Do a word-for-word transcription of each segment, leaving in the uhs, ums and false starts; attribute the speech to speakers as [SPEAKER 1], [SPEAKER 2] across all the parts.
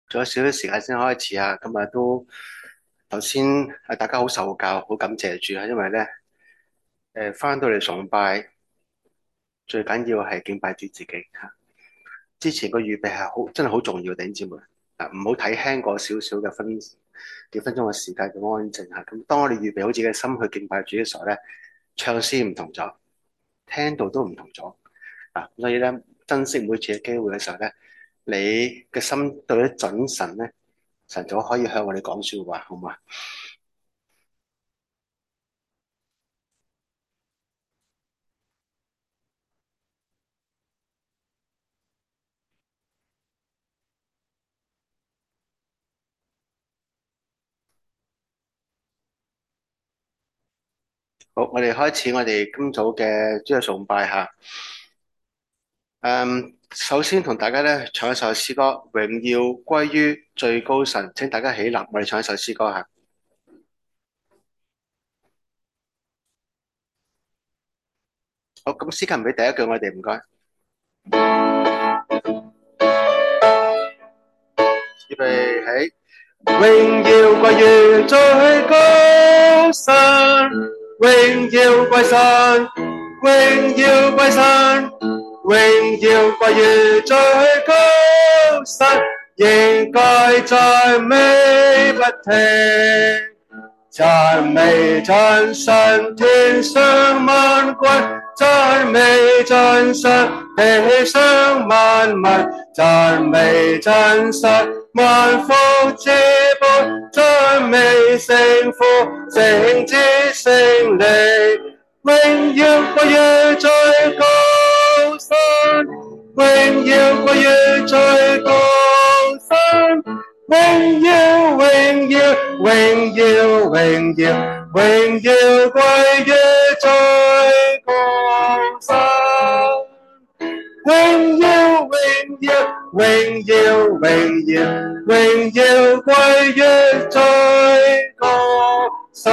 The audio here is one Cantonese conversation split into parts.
[SPEAKER 1] 仲有少少時間先開始啊！今日都頭先係大家好受教，好感謝主啊！因為咧誒翻到嚟崇拜，最緊要係敬拜主自己嚇。之前個預備係好真係好重要，弟兄姊妹啊，唔好睇輕過少少嘅分幾分鐘嘅時間嘅安靜嚇。咁當我哋預備好自己嘅心去敬拜主嘅時候咧，唱詩唔同咗，聽到都唔同咗啊！所以咧，珍惜每次嘅機會嘅時候咧，你嘅心對得準神咧，神就可以向我哋講說話，好嘛？好，我哋開始我哋今早嘅主日崇拜吓。誒，首先同大家咧唱一首詩歌，榮耀歸於最高神。請大家起立，我哋唱一首詩歌吓。好，咁詩琴俾第一句我哋唔該，預備起。榮耀歸於最高神，榮耀歸神，榮耀歸神，榮耀歸於最高神，應該讚美不停，讚美真神，天上萬軍，讚美真神，地上萬民，讚美真神，萬福之本，讚美聖父，聖子，聖靈，榮耀歸於最高神，榮耀歸於最高神，榮耀榮耀榮耀榮耀榮耀歸於最高神，榮耀榮耀榮耀榮耀榮耀歸於最高神。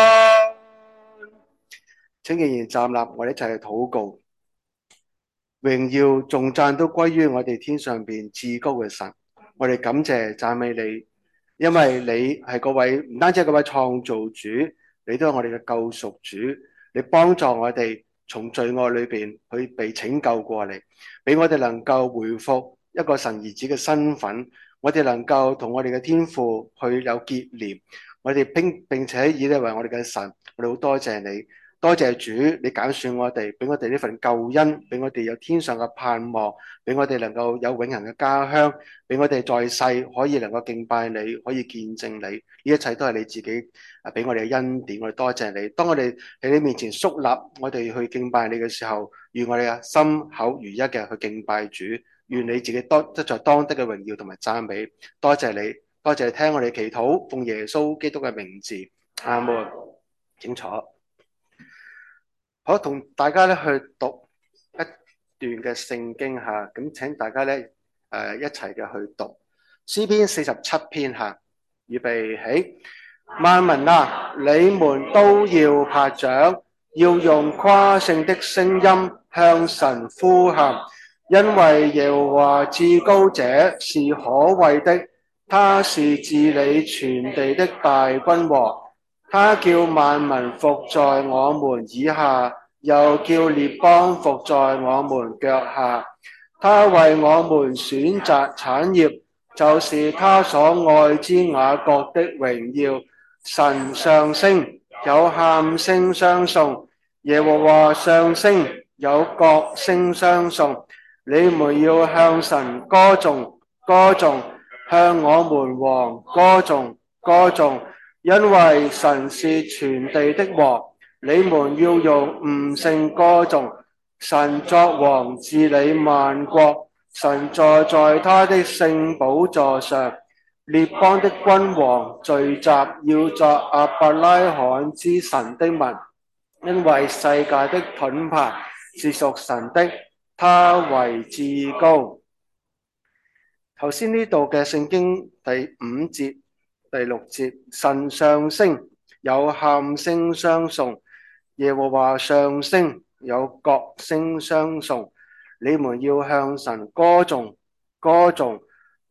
[SPEAKER 1] 請仍然站立，我哋一齊去禱告。榮耀頌讚都歸於我哋天上邊至高嘅神。我哋感謝讚美你，因為你係嗰位唔單止係嗰位創造主，你都係我哋嘅救贖主。你幫助我哋從罪惡裏邊去被拯救過嚟，俾我哋能夠回復一個神兒子嘅身份。我哋能夠同我哋嘅天父去有結連，我哋並並且以你為我哋嘅神。我哋好多謝你。多謝主，你揀選我哋，俾我哋呢份救恩，俾我哋有天上嘅盼望，俾我哋能夠有永恆嘅家鄉，俾我哋在世可以能夠敬拜你，可以見證你，呢一切都係你自己啊俾我哋嘅恩典。我哋多謝你。當我哋喺你面前肅立，我哋去敬拜你嘅時候，願我哋嘅心口如一嘅去敬拜主，願你自己多得在當得嘅榮耀同埋讚美。多謝你，多謝你聽我哋祈禱，奉耶穌基督嘅名字，阿門。請坐。好，同大家咧去讀一段嘅聖經吓，咁請大家咧誒一齊嘅去讀詩篇四十七篇吓，預備起。萬民啊，你們都要拍掌，要用誇勝的聲音向神呼喊，因為耶和華至高者是可畏的，他是治理全地的大君王。他叫萬民服在我們以下，又叫列邦服在我們腳下。他為我們選擇產業，就是他所愛之雅各的榮耀。神上升，有喊聲相送；耶和華上升，有角聲相送。你們要向神歌頌，歌頌，向我們王歌頌，歌頌。因為神是全地的王，你們要用悟性歌頌。神作王治理萬國，神坐在他的聖寶座上。列邦的君王聚集，要作亞伯拉罕之神的民，因為世界的盾牌是屬神的，他為至高。頭先呢度嘅聖經第五節第六節，神上升，有喊聲相送；耶和華上升，有角聲相送。你們要向神歌頌，歌頌，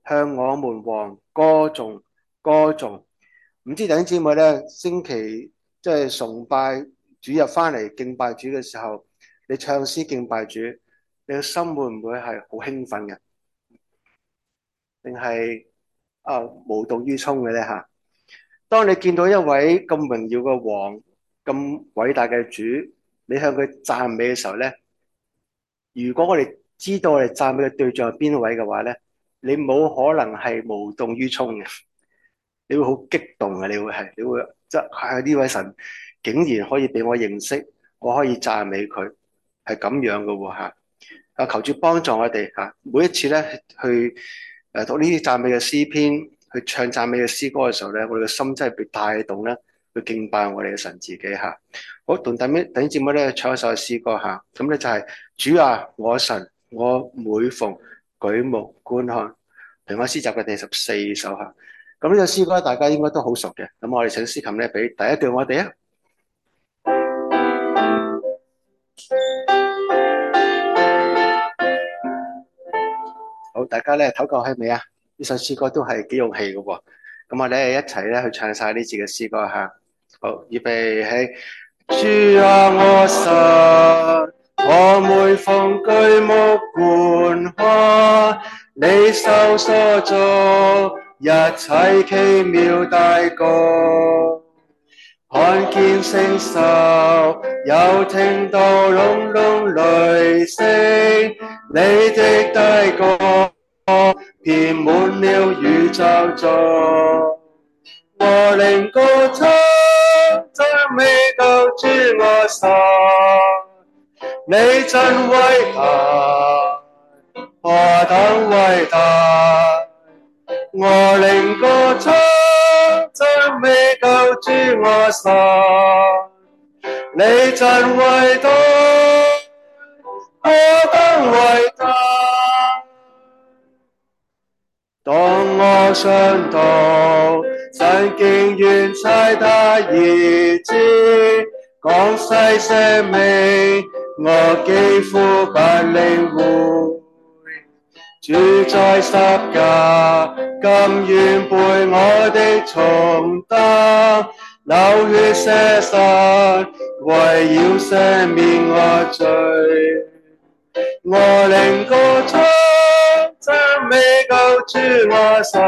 [SPEAKER 1] 向我們王歌頌歌頌。唔知弟兄姊妹咧，星期即係崇拜主日翻嚟敬拜主嘅時候，你唱詩敬拜主，你嘅心會唔會係好興奮嘅，定係啊無動於衷嘅咧吓？當你見到一位咁榮耀嘅王，咁偉大嘅主，你向佢讚美嘅時候咧，如果我哋知道我哋讚美嘅對象係邊位嘅話咧，你冇可能係無動於衷嘅。你會好激動嘅，你會係，你會即係呢位神竟然可以俾我認識，我可以讚美佢，係咁樣嘅喎嚇。啊，求主幫助我哋嚇，每一次咧去誒讀呢啲讚美嘅詩篇，去唱讚美嘅詩歌嘅時候咧，我哋嘅心真係被帶動咧，去敬拜我哋嘅神自己嚇。好，同弟兄弟兄姊妹咧唱一首詩歌嚇，咁咧就係主啊，我神，我每逢舉目觀看，平安詩集嘅第十四首嚇。咁呢個詩歌大家應該都好熟嘅，咁我哋請司琴咧俾第一段我哋啊。好，大家咧唞夠氣未啊？呢首詩歌都係幾用氣嘅喎。咁我哋一齊咧去唱晒呢字嘅詩歌吓。好，預備起。主啊，我神，我每逢舉目觀看，你手所造一切奇妙大工。看見星宿，又聽到隆隆雷聲，你的大歌遍滿了宇宙中。我靈歌唱，讚美救主我神，你真偉大，何等偉大！我靈歌唱，讚美救主我神，你真偉大，何等偉大！當我想到神竟願差他兒子降世捨命，我幾乎不領會。主在十架，甘願背我的重擔，流血捨身，為要赦免我罪。我靈歌唱，讚美救主我神，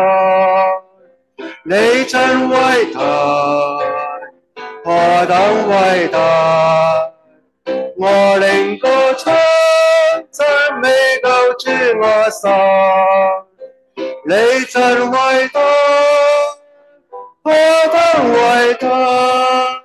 [SPEAKER 1] 你真偉大，何等偉大！我靈歌唱，讚美救主我神，你真偉大，何等偉大！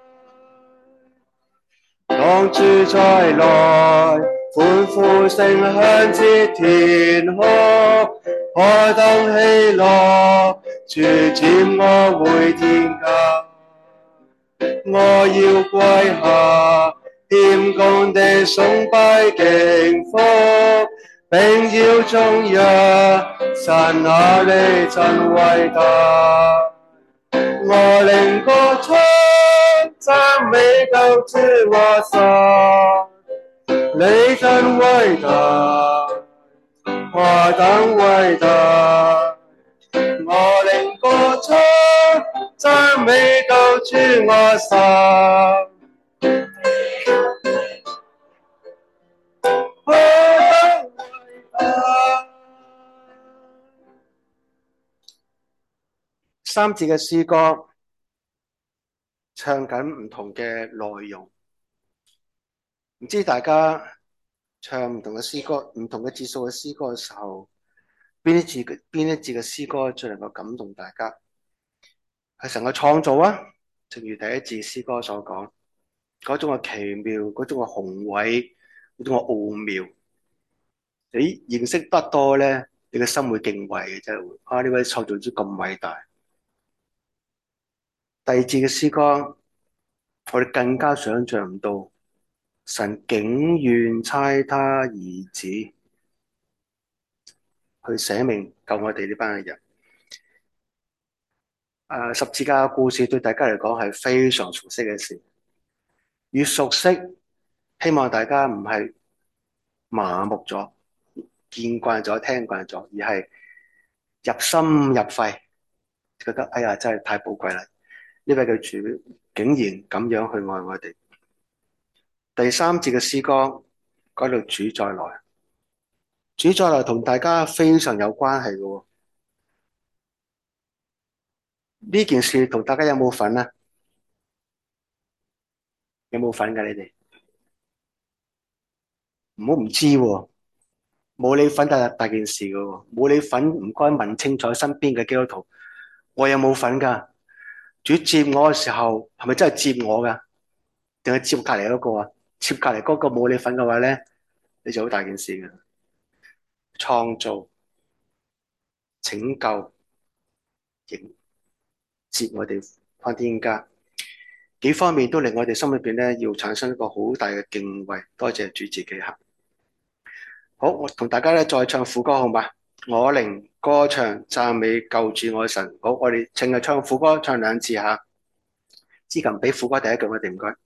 [SPEAKER 1] 當主再來，歡呼聲響徹天空，何等喜樂！主接我回天家，我要跪下，謙恭地崇拜敬服，並要頌揚神啊，你真偉大！我靈歌唱，讚美救主我神，你真偉大，何等偉大！我靈歌唱，讚美救主我神，何等偉大！三字嘅詩歌唱緊唔同嘅內容，唔知大家唱唔同嘅詩歌、唔同嘅字數嘅詩歌嘅時候，邊一字嘅邊一字嘅詩歌最能夠感動大家？係神嘅創造啊，正如第一字詩歌所講，嗰種嘅奇妙、嗰種嘅宏偉、嗰種嘅奧妙，你認識得多咧，你嘅心會敬畏嘅，真係會啊！呢位創造主咁偉大。第二字嘅詩歌，我哋更加想象唔到，神竟願差他兒子去捨命救我哋呢班嘅人。誒，十字架嘅故事對大家嚟講係非常熟悉嘅事，越熟悉，希望大家唔係麻木咗、見慣咗、聽慣咗，而係入心入肺，覺得哎呀真係太寶貴啦！呢位嘅主竟然咁樣去愛我哋。第三節嘅詩歌講到主再來，主再來同大家非常有關係嘅喎。呢件事同大家有冇份啊？有冇份㗎？你哋唔好唔知喎，冇你份大大件事嘅喎，冇你份唔該問清楚身邊嘅基督徒，我有冇份㗎？主接我嘅時候係咪真係接我㗎？定係接隔離嗰個啊？接隔離嗰個冇你份嘅話咧，你就好大件事嘅。創造、拯救、迎接我哋返天家，幾方面都令我哋心裏邊咧要產生一個好大嘅敬畏。多謝主自己行。好，我同大家咧再唱副歌好嘛？我靈歌唱讚美救主我神。好，我哋淨係唱副歌，唱兩次吓。之琴俾副歌第一句，我哋唔該。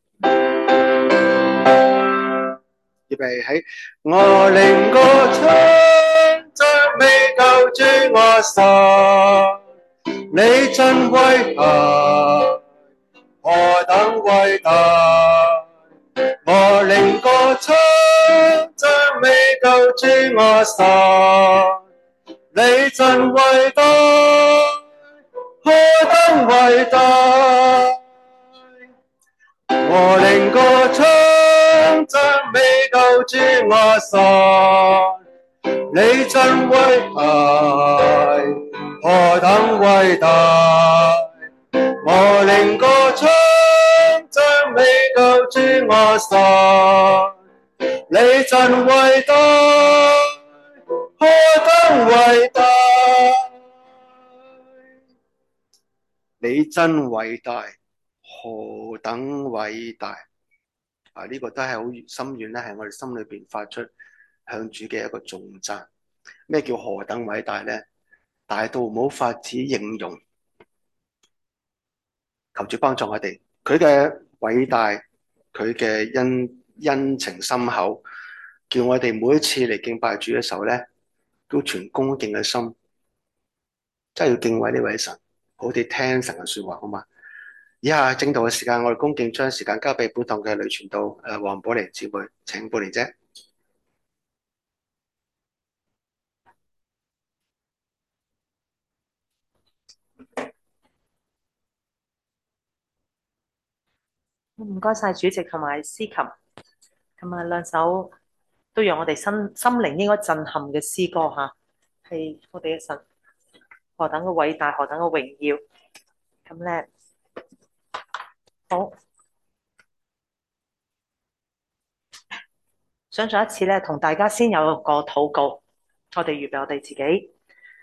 [SPEAKER 1] 預備起，我靈歌唱讚美救主我神，你真偉大，何等偉大！我靈歌唱讚美救主我神，你真偉大，何等偉大！我靈歌唱讚美救主我神，你真偉大，何等偉大！我靈歌唱讚美救主我神，你真偉大，何等偉大！你真偉大，何等偉大！啊，呢、這個都係好深遠咧，係我哋心裏邊發出向主嘅一個頌讚。咩叫何等偉大咧？大到冇法子形容。求主幫助我哋，佢嘅偉大，佢嘅恩恩情深厚，叫我哋每一次嚟敬拜主嘅時候咧，都存恭敬嘅心，真係要敬畏呢位神，好哋聽神嘅說話，好嘛？以下正道嘅時間，我哋恭敬將時間交俾本堂嘅女傳道誒黃寶玲姊妹，請寶玲姐。
[SPEAKER 2] 唔該晒主席同埋司琴，咁啊兩首都讓我哋心心靈應該震撼嘅詩歌吓，係我哋嘅神何等嘅偉大，何等嘅榮耀。咁咧，好想再一次咧，同大家先有個禱告，我哋預備我哋自己，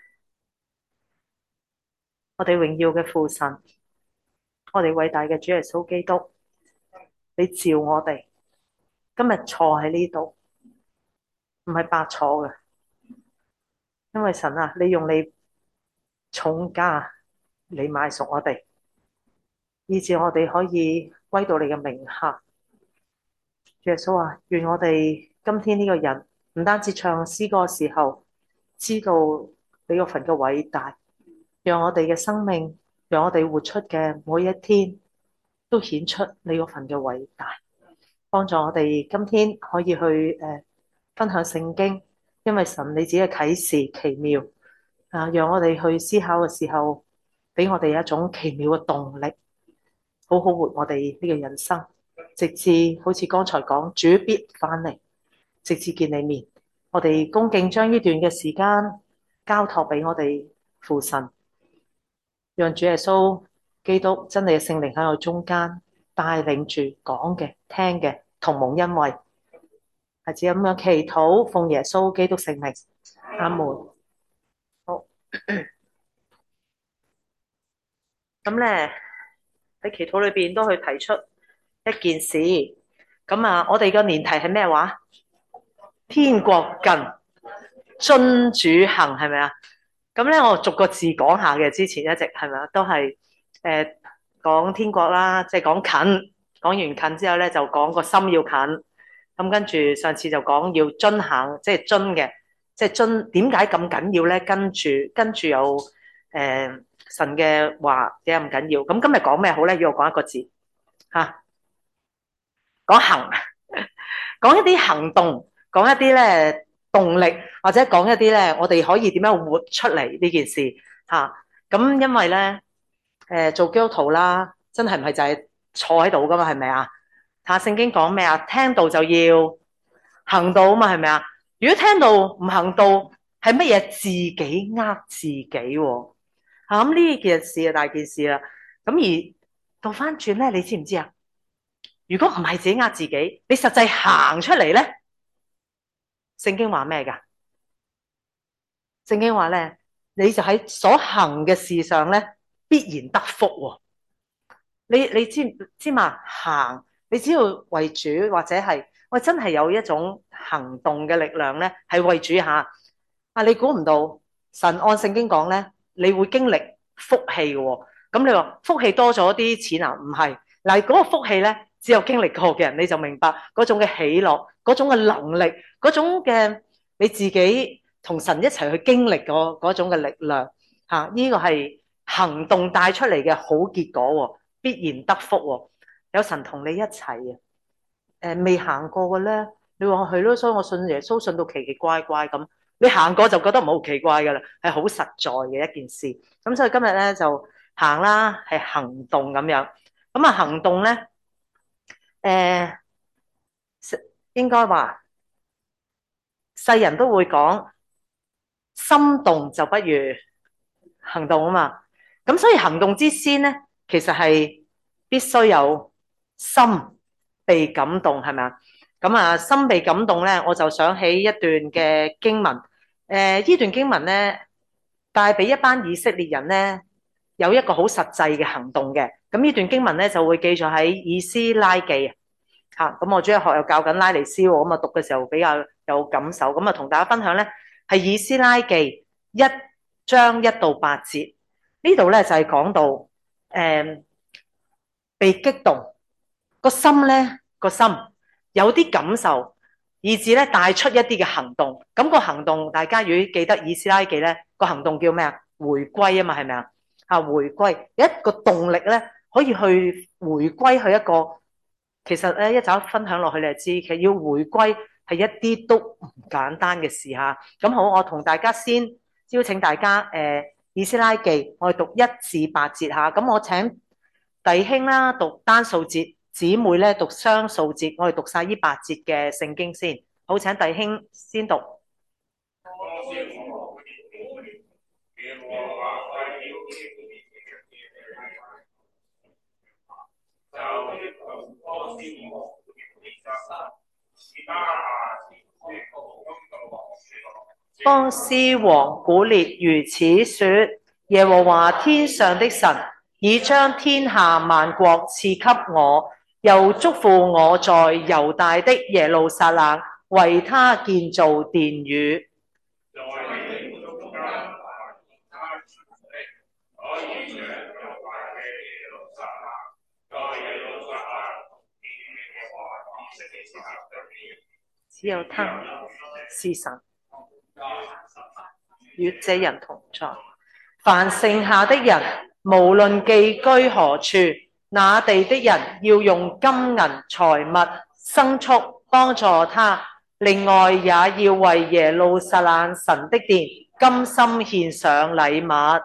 [SPEAKER 2] 我哋榮耀嘅父神，我哋偉大嘅主耶穌基督，你召我哋今日坐喺呢度，唔係白坐嘅，因為神啊，你用你重價你買贖我哋，以致我哋可以歸到你嘅名下。耶穌啊，願我哋今天呢個人唔單止唱詩歌嘅時候，知道你嗰份嘅偉大，讓我哋嘅生命，讓我哋活出嘅每一天，都顯出你嗰份嘅偉大，幫助我哋今天可以去誒、呃、分享聖經，因為神你自己嘅啟示奇妙啊，讓我哋去思考嘅時候，俾我哋一種奇妙嘅動力，好好活我哋呢個人生。直至好似剛才講，主必翻嚟，直至見你面。我哋恭敬將呢段嘅時間交託俾我哋父神，讓主耶穌基督真理嘅聖靈喺我中間帶領住講嘅、聽嘅，同蒙恩惠。係只咁樣祈禱，奉耶穌基督聖名，阿門。好，咁咧喺祈禱裏邊都去提出一件事。咁啊，我哋嘅年題係咩話？天國近，遵主行，係咪啊？咁咧，我逐個字講下嘅。之前一直係咪啊？都係誒講天國啦，即係講近。講完近之後咧，就講個心要近。咁跟住上次就講要遵行，即係遵嘅。 即係遵點解咁緊要咧？跟住跟住有誒、呃、神嘅話點解咁緊要？咁今日講咩好咧？要我講一個字嚇，講行，講一啲行動，講一啲咧動力，或者講一啲咧我哋可以點樣活出嚟呢件事嚇。咁因為咧誒做基督徒啦，真係唔係就係坐喺度噶嘛？係咪啊？睇下聖經講咩啊？聽到就要行道啊嘛，係咪啊？如果聽到唔行道，係乜嘢？自己呃自己喎。嚇咁呢件事啊，大件事啦。咁而倒翻轉咧，你知唔知啊？如果唔係自己呃自己，你實際行出嚟咧，聖經話咩噶？聖經話咧，你就喺所行嘅事上咧，必然得福喎。你你知知嘛？行，你只要為主或者係喂真係有一種行動嘅力量咧，係為主下。啊！你估唔到神按聖經講咧，你會經歷福氣嘅喎。咁你話福氣多咗啲錢啊？唔係嗱，嗰個福氣咧，只有經歷過嘅人你就明白嗰種嘅喜樂，嗰種嘅能力，嗰種嘅你自己同神一齊去經歷嗰嗰種嘅力量嚇。呢個係行動帶出嚟嘅好結果喎，必然得福喎。有神同你一齊啊！誒未行過嘅咧，你話係咯，所以我信耶穌信到奇奇怪怪咁。你行過就覺得唔好奇怪噶啦，係好實在嘅一件事。咁所以今日咧就行啦，係行動咁樣。咁啊行動咧，誒應該話世人都會講，心動就不如行動啊嘛。咁所以行動之先咧，其實係必須有心被感動，係咪啊？咁啊，心被感動咧，我就想起一段嘅經文。誒，呢段經文咧，帶俾一班以色列人咧，有一個好實際嘅行動嘅。咁呢段經文咧，就會記載喺以斯拉記嚇。咁我主日學又教緊拉尼斯喎，咁啊讀嘅時候比較有感受。咁啊，同大家分享咧，係以斯拉記一章一到八節。呢度咧就係講到誒被激動個心咧，個心有啲感受，以至咧帶出一啲嘅行動。咁個行動，大家如果記得以斯拉記咧，個行動叫咩啊？回歸啊嘛，係咪啊？啊，回歸有一個動力咧，可以去回歸去一個，其實咧一陣分享落去你就知，其實要回歸係一啲都唔簡單嘅事嚇。咁好，我同大家先邀請大家誒以斯拉記，我哋讀一至八節嚇。咁我請弟兄啦讀單數節，姊妹咧讀雙數節，我哋讀晒呢八節嘅聖經先。好，請弟兄先讀。波斯王古列如此說：耶和華天上的神已將天下萬國賜給我，又囑咐我在猶大的耶路撒冷為他建造殿宇。只有他是神，與這人同在。凡剩下的人，無論寄居何處，那地的人要用金銀財物牲畜幫助他。另外也要為耶路撒冷神的殿甘心獻上禮物。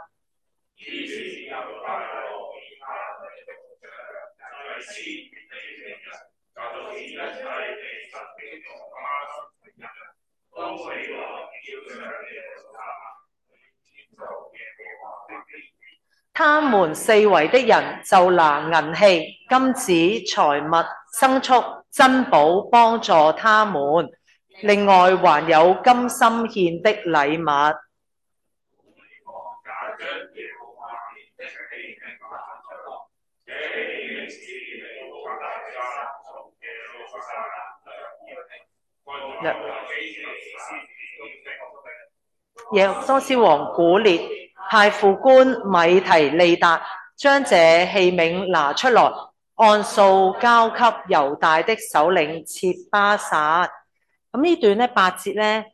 [SPEAKER 2] 他們四圍的人就拿銀器、金子、財物、牲畜、珍寶幫助他們，另外還有甘心獻的禮物。耶波斯王古列派副官米提利達將這器皿拿出來，按數交給猶大的首領切巴撒。咁呢段咧八節咧，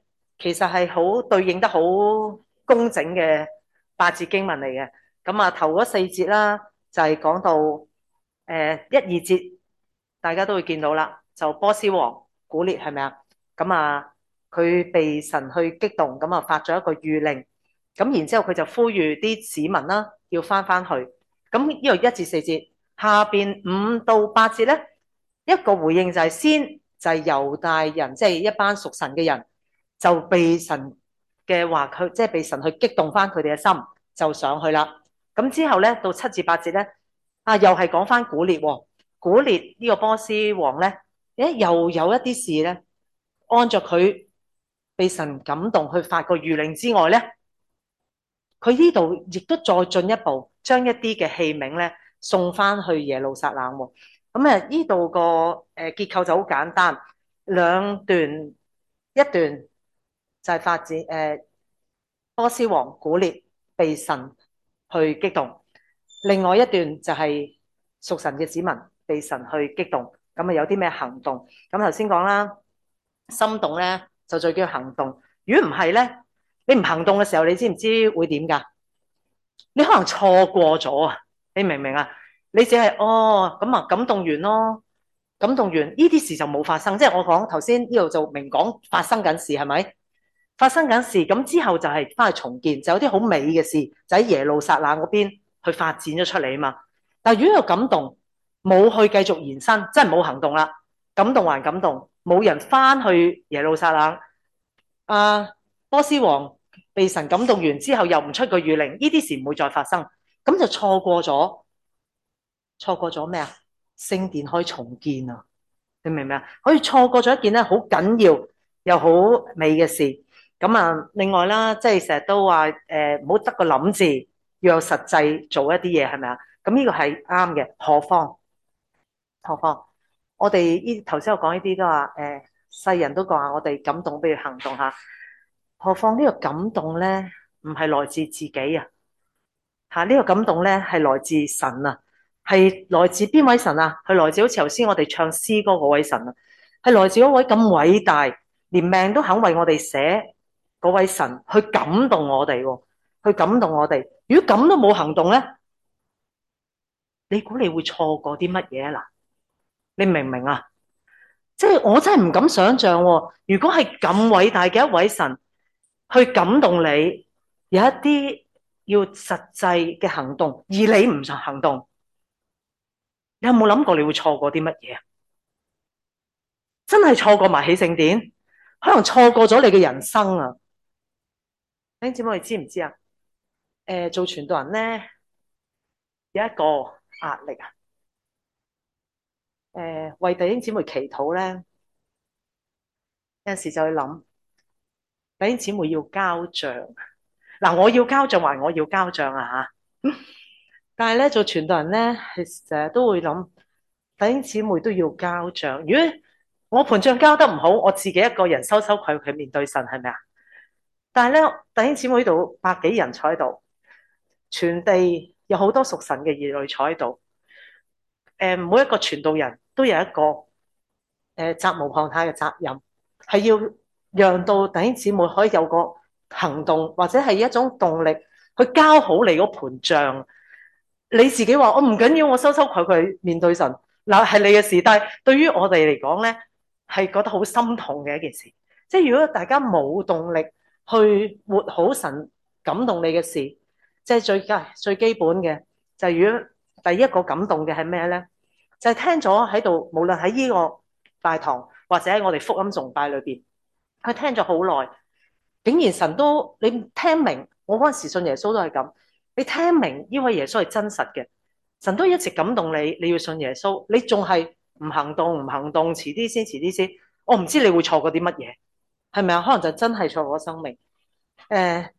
[SPEAKER 2] 其實係好對應得好工整嘅八節經文嚟嘅。咁啊，頭嗰四節啦，就係講到誒一二節，大家都會見到啦，就波斯王古列係咪啊？咁啊，佢被神去激動，咁啊發咗一個諭令，咁然之後佢就呼籲啲子民啦，要翻翻去。咁呢度一至四節，下邊五到八節咧，一個回應就係先就係猶大人，即係一班屬神嘅人。就被神嘅話佢即係被神去激動翻佢哋嘅心，就上去啦。咁之後咧到七至八節咧，啊又係講翻古列喎。古列呢個波斯王咧，誒又有一啲事咧，按着佢被神感動去發個諭令之外咧，佢呢度亦都再進一步將一啲嘅器皿咧送翻去耶路撒冷喎。咁啊呢度個誒結構就好簡單，兩段一段。就係發展誒、呃、波斯王古列被神去激動，另外一段就係屬神嘅子民被神去激動，咁啊有啲咩行動？咁頭先講啦，心動咧就最叫行動。如果唔係咧，你唔行動嘅時候，你知唔知會點㗎？你可能錯過咗啊！你明唔明啊？你只係哦咁啊，感動完咯，感動完呢啲事就冇發生。即係我講頭先呢度就明講發生緊事係咪？發生緊事，咁之後就係翻去重建，就有啲好美嘅事，就喺耶路撒冷嗰邊去發展咗出嚟啊嘛。但係如果有感動，冇去繼續延伸，真係冇行動啦，感動還感動，冇人翻去耶路撒冷。啊，波斯王被神感動完之後，又唔出個諭令，呢啲事唔會再發生，咁就錯過咗，錯過咗咩啊？聖殿可以重建啊！你明唔明啊？可以錯過咗一件咧好緊要又好美嘅事。咁啊，另外啦，即係成日都話誒，唔好得個諗字，要有實際做一啲嘢，係咪啊？咁呢個係啱嘅。何況何況，我哋呢頭先我講呢啲都話誒，世人都講話我哋感動，不如行動下。何況呢個感動咧，唔係來自自己啊！吓，呢個感動咧係來自神啊，係來自邊位神啊？係來自好似頭先我哋唱詩歌嗰位神啊，係來自嗰位咁偉大，連命都肯為我哋捨嗰位神去感動我哋，去感動我哋。如果咁都冇行動咧，你估你會錯過啲乜嘢啊？嗱，你明唔明啊？即係我真係唔敢想象，如果係咁偉大嘅一位神去感動你，有一啲要實際嘅行動，而你唔行動，你有冇諗過你會錯過啲乜嘢啊？真係錯過埋起聖典，可能錯過咗你嘅人生啊！弟兄姊妹，你知唔知啊？誒、呃，做傳道人咧有一個壓力啊！誒、呃，為弟兄姊妹祈禱咧，有陣時就去諗，弟兄姊妹要交賬。嗱，我要交賬還我要交賬啊吓！但係咧做傳道人咧，係成日都會諗，弟兄姊妹都要交賬。如果我盤賬交得唔好，我自己一個人羞羞愧愧面對神，係咪啊？但係咧，弟兄姊妹呢度百幾人坐喺度，全地有好多屬神嘅兒女坐喺度。誒，每一個傳道人都有一個誒責無旁貸嘅責任，係要讓到弟兄姊妹可以有個行動，或者係一種動力去交好你嗰盤賬。你自己話我唔緊要，我羞羞愧愧面對神，嗱係你嘅事。但係對於我哋嚟講咧，係覺得好心痛嘅一件事。即係如果大家冇動力去活好神感動你嘅事，即係最佳最基本嘅就係，如果第一個感動嘅係咩咧？就係聽咗喺度，無論喺呢個大堂或者喺我哋福音崇拜裏邊，佢聽咗好耐，竟然神都你聽明。我嗰陣時信耶穌都係咁，你聽明呢位耶穌係真實嘅，神都一直感動你，你要信耶穌，你仲係唔行動唔行動，遲啲先，遲啲先，我唔知你會錯過啲乜嘢，係咪啊？可能就真係錯過生命。誒、呃，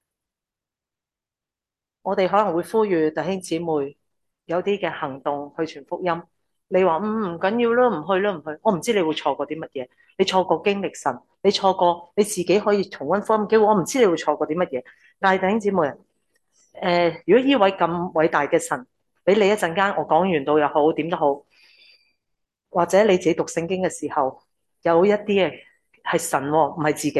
[SPEAKER 2] 我哋可能會呼籲弟兄姊妹有啲嘅行動去傳福音。你話嗯唔緊要啦，唔去啦，唔去。我唔知你會錯過啲乜嘢，你錯過經歷神，你錯過你自己可以重溫福音機會。我唔知你會錯過啲乜嘢。但係弟兄姊妹，誒、呃，如果呢位咁偉大嘅神俾你一陣間，我講完道又好，點都好，或者你自己讀聖經嘅時候，有一啲嘅係神喎，唔係自己喎，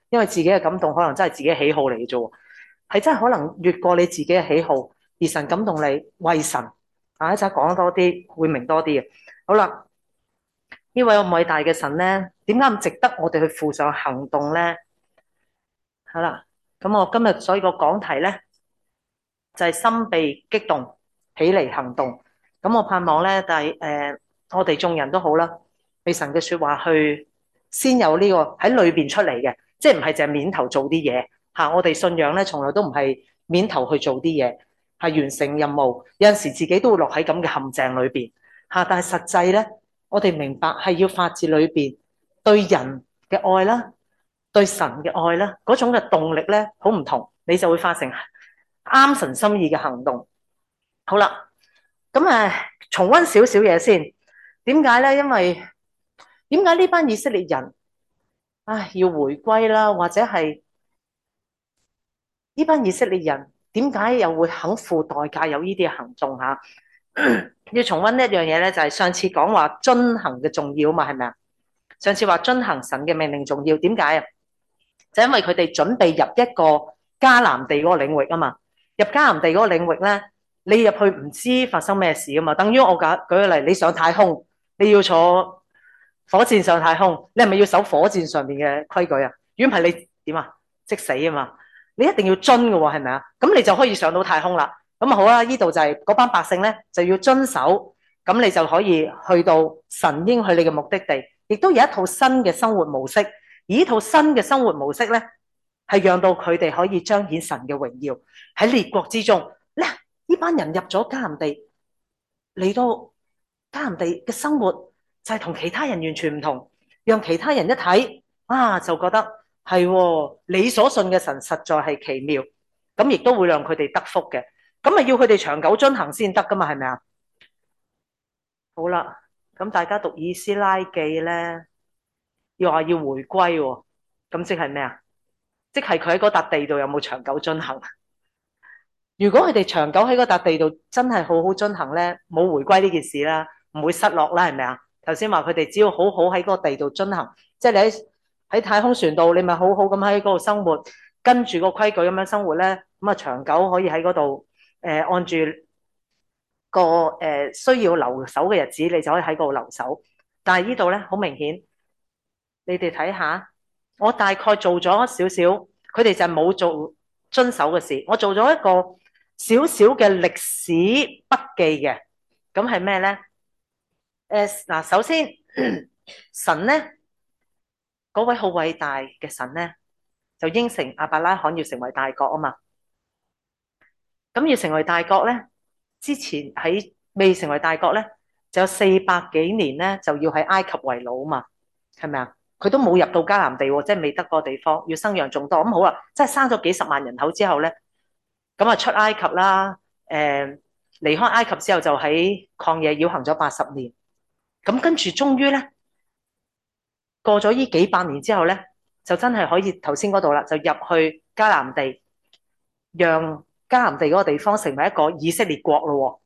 [SPEAKER 2] 因為自己嘅感動可能真係自己喜好嚟嘅啫喎，係真係可能越過你自己嘅喜好，而神感動你為神啊，一陣講多啲會明多啲嘅。好啦，呢位咁偉大嘅神咧，點解咁值得我哋去付上行動咧？好啦，咁我今日所以個講題咧就係、是、心被激動起嚟行動。咁我盼望咧，但係誒我哋眾人都好啦，被神嘅說話去先有呢、這個喺裏邊出嚟嘅，即係唔係淨係面頭做啲嘢吓。我哋信仰咧從來都唔係面頭去做啲嘢，係完成任務。有陣時自己都會落喺咁嘅陷阱裏邊吓，但係實際咧，我哋明白係要發自裏邊對人嘅愛啦，對神嘅愛啦，嗰種嘅動力咧好唔同，你就會化成啱神心意嘅行動。好啦，咁誒重溫少少嘢先。點解咧？因為點解呢班以色列人唉要回歸啦，或者係呢班以色列人點解又會肯付代價有呢啲行動吓？要重溫一樣嘢咧，就係上次講話遵行嘅重要嘛，係咪啊？上次話遵行神嘅命令重要，點解啊？就因為佢哋準備入一個迦南地嗰個領域啊嘛。入迦南地嗰個領域咧，你入去唔知發生咩事啊嘛。等於我舉舉個例，你上太空，你要坐火箭上太空，你係咪要守火箭上面嘅規矩啊？如果唔係你點啊？即死啊嘛！你一定要遵嘅喎，係咪啊？咁你就可以上到太空啦。咁啊好啦，呢度就係嗰班百姓咧就要遵守，咁你就可以去到神應許你嘅目的地，亦都有一套新嘅生活模式。而呢套新嘅生活模式咧，係讓到佢哋可以彰顯神嘅榮耀喺列國之中。咧呢班人入咗迦南地，嚟到迦南地嘅生活就係同其他人完全唔同，讓其他人一睇啊就覺得係你所信嘅神實在係奇妙，咁亦都會讓佢哋得福嘅。咁啊要佢哋長久遵行先得噶嘛，係咪啊？好啦，咁大家讀以斯拉記咧，又話要回歸喎，咁即係咩啊？即係佢喺嗰笪地度有冇長久遵行？如果佢哋長久喺嗰笪地度真係好好遵行咧，冇回歸呢件事啦，唔會失落啦，係咪啊？頭先話佢哋只要好好喺嗰個地度遵行，即係你喺喺太空船度，你咪好好咁喺嗰度生活，跟住個規矩咁樣生活咧，咁啊長久可以喺嗰度誒按住個誒、呃、需要留守嘅日子，你就可以喺嗰度留守。但係呢度咧好明顯，你哋睇下，我大概做咗少少，佢哋就冇做遵守嘅事。我做咗一個少少嘅歷史筆記嘅，咁係咩咧？誒嗱，首先神咧嗰位好偉大嘅神咧，就應承亞伯拉罕要成為大國啊嘛。咁要成為大國咧，之前喺未成為大國咧，就有四百幾年咧，就要喺埃及為奴啊嘛，係咪啊？佢都冇入到迦南地喎，即係未得個地方，要生養眾多。咁好啦，即係生咗幾十萬人口之後咧，咁啊出埃及啦，誒離開埃及之後就喺曠野繞行咗八十年，咁跟住終於咧過咗呢幾百年之後咧，就真係可以頭先嗰度啦，就入去迦南地，讓迦南地嗰個地方成為一個以色列國咯。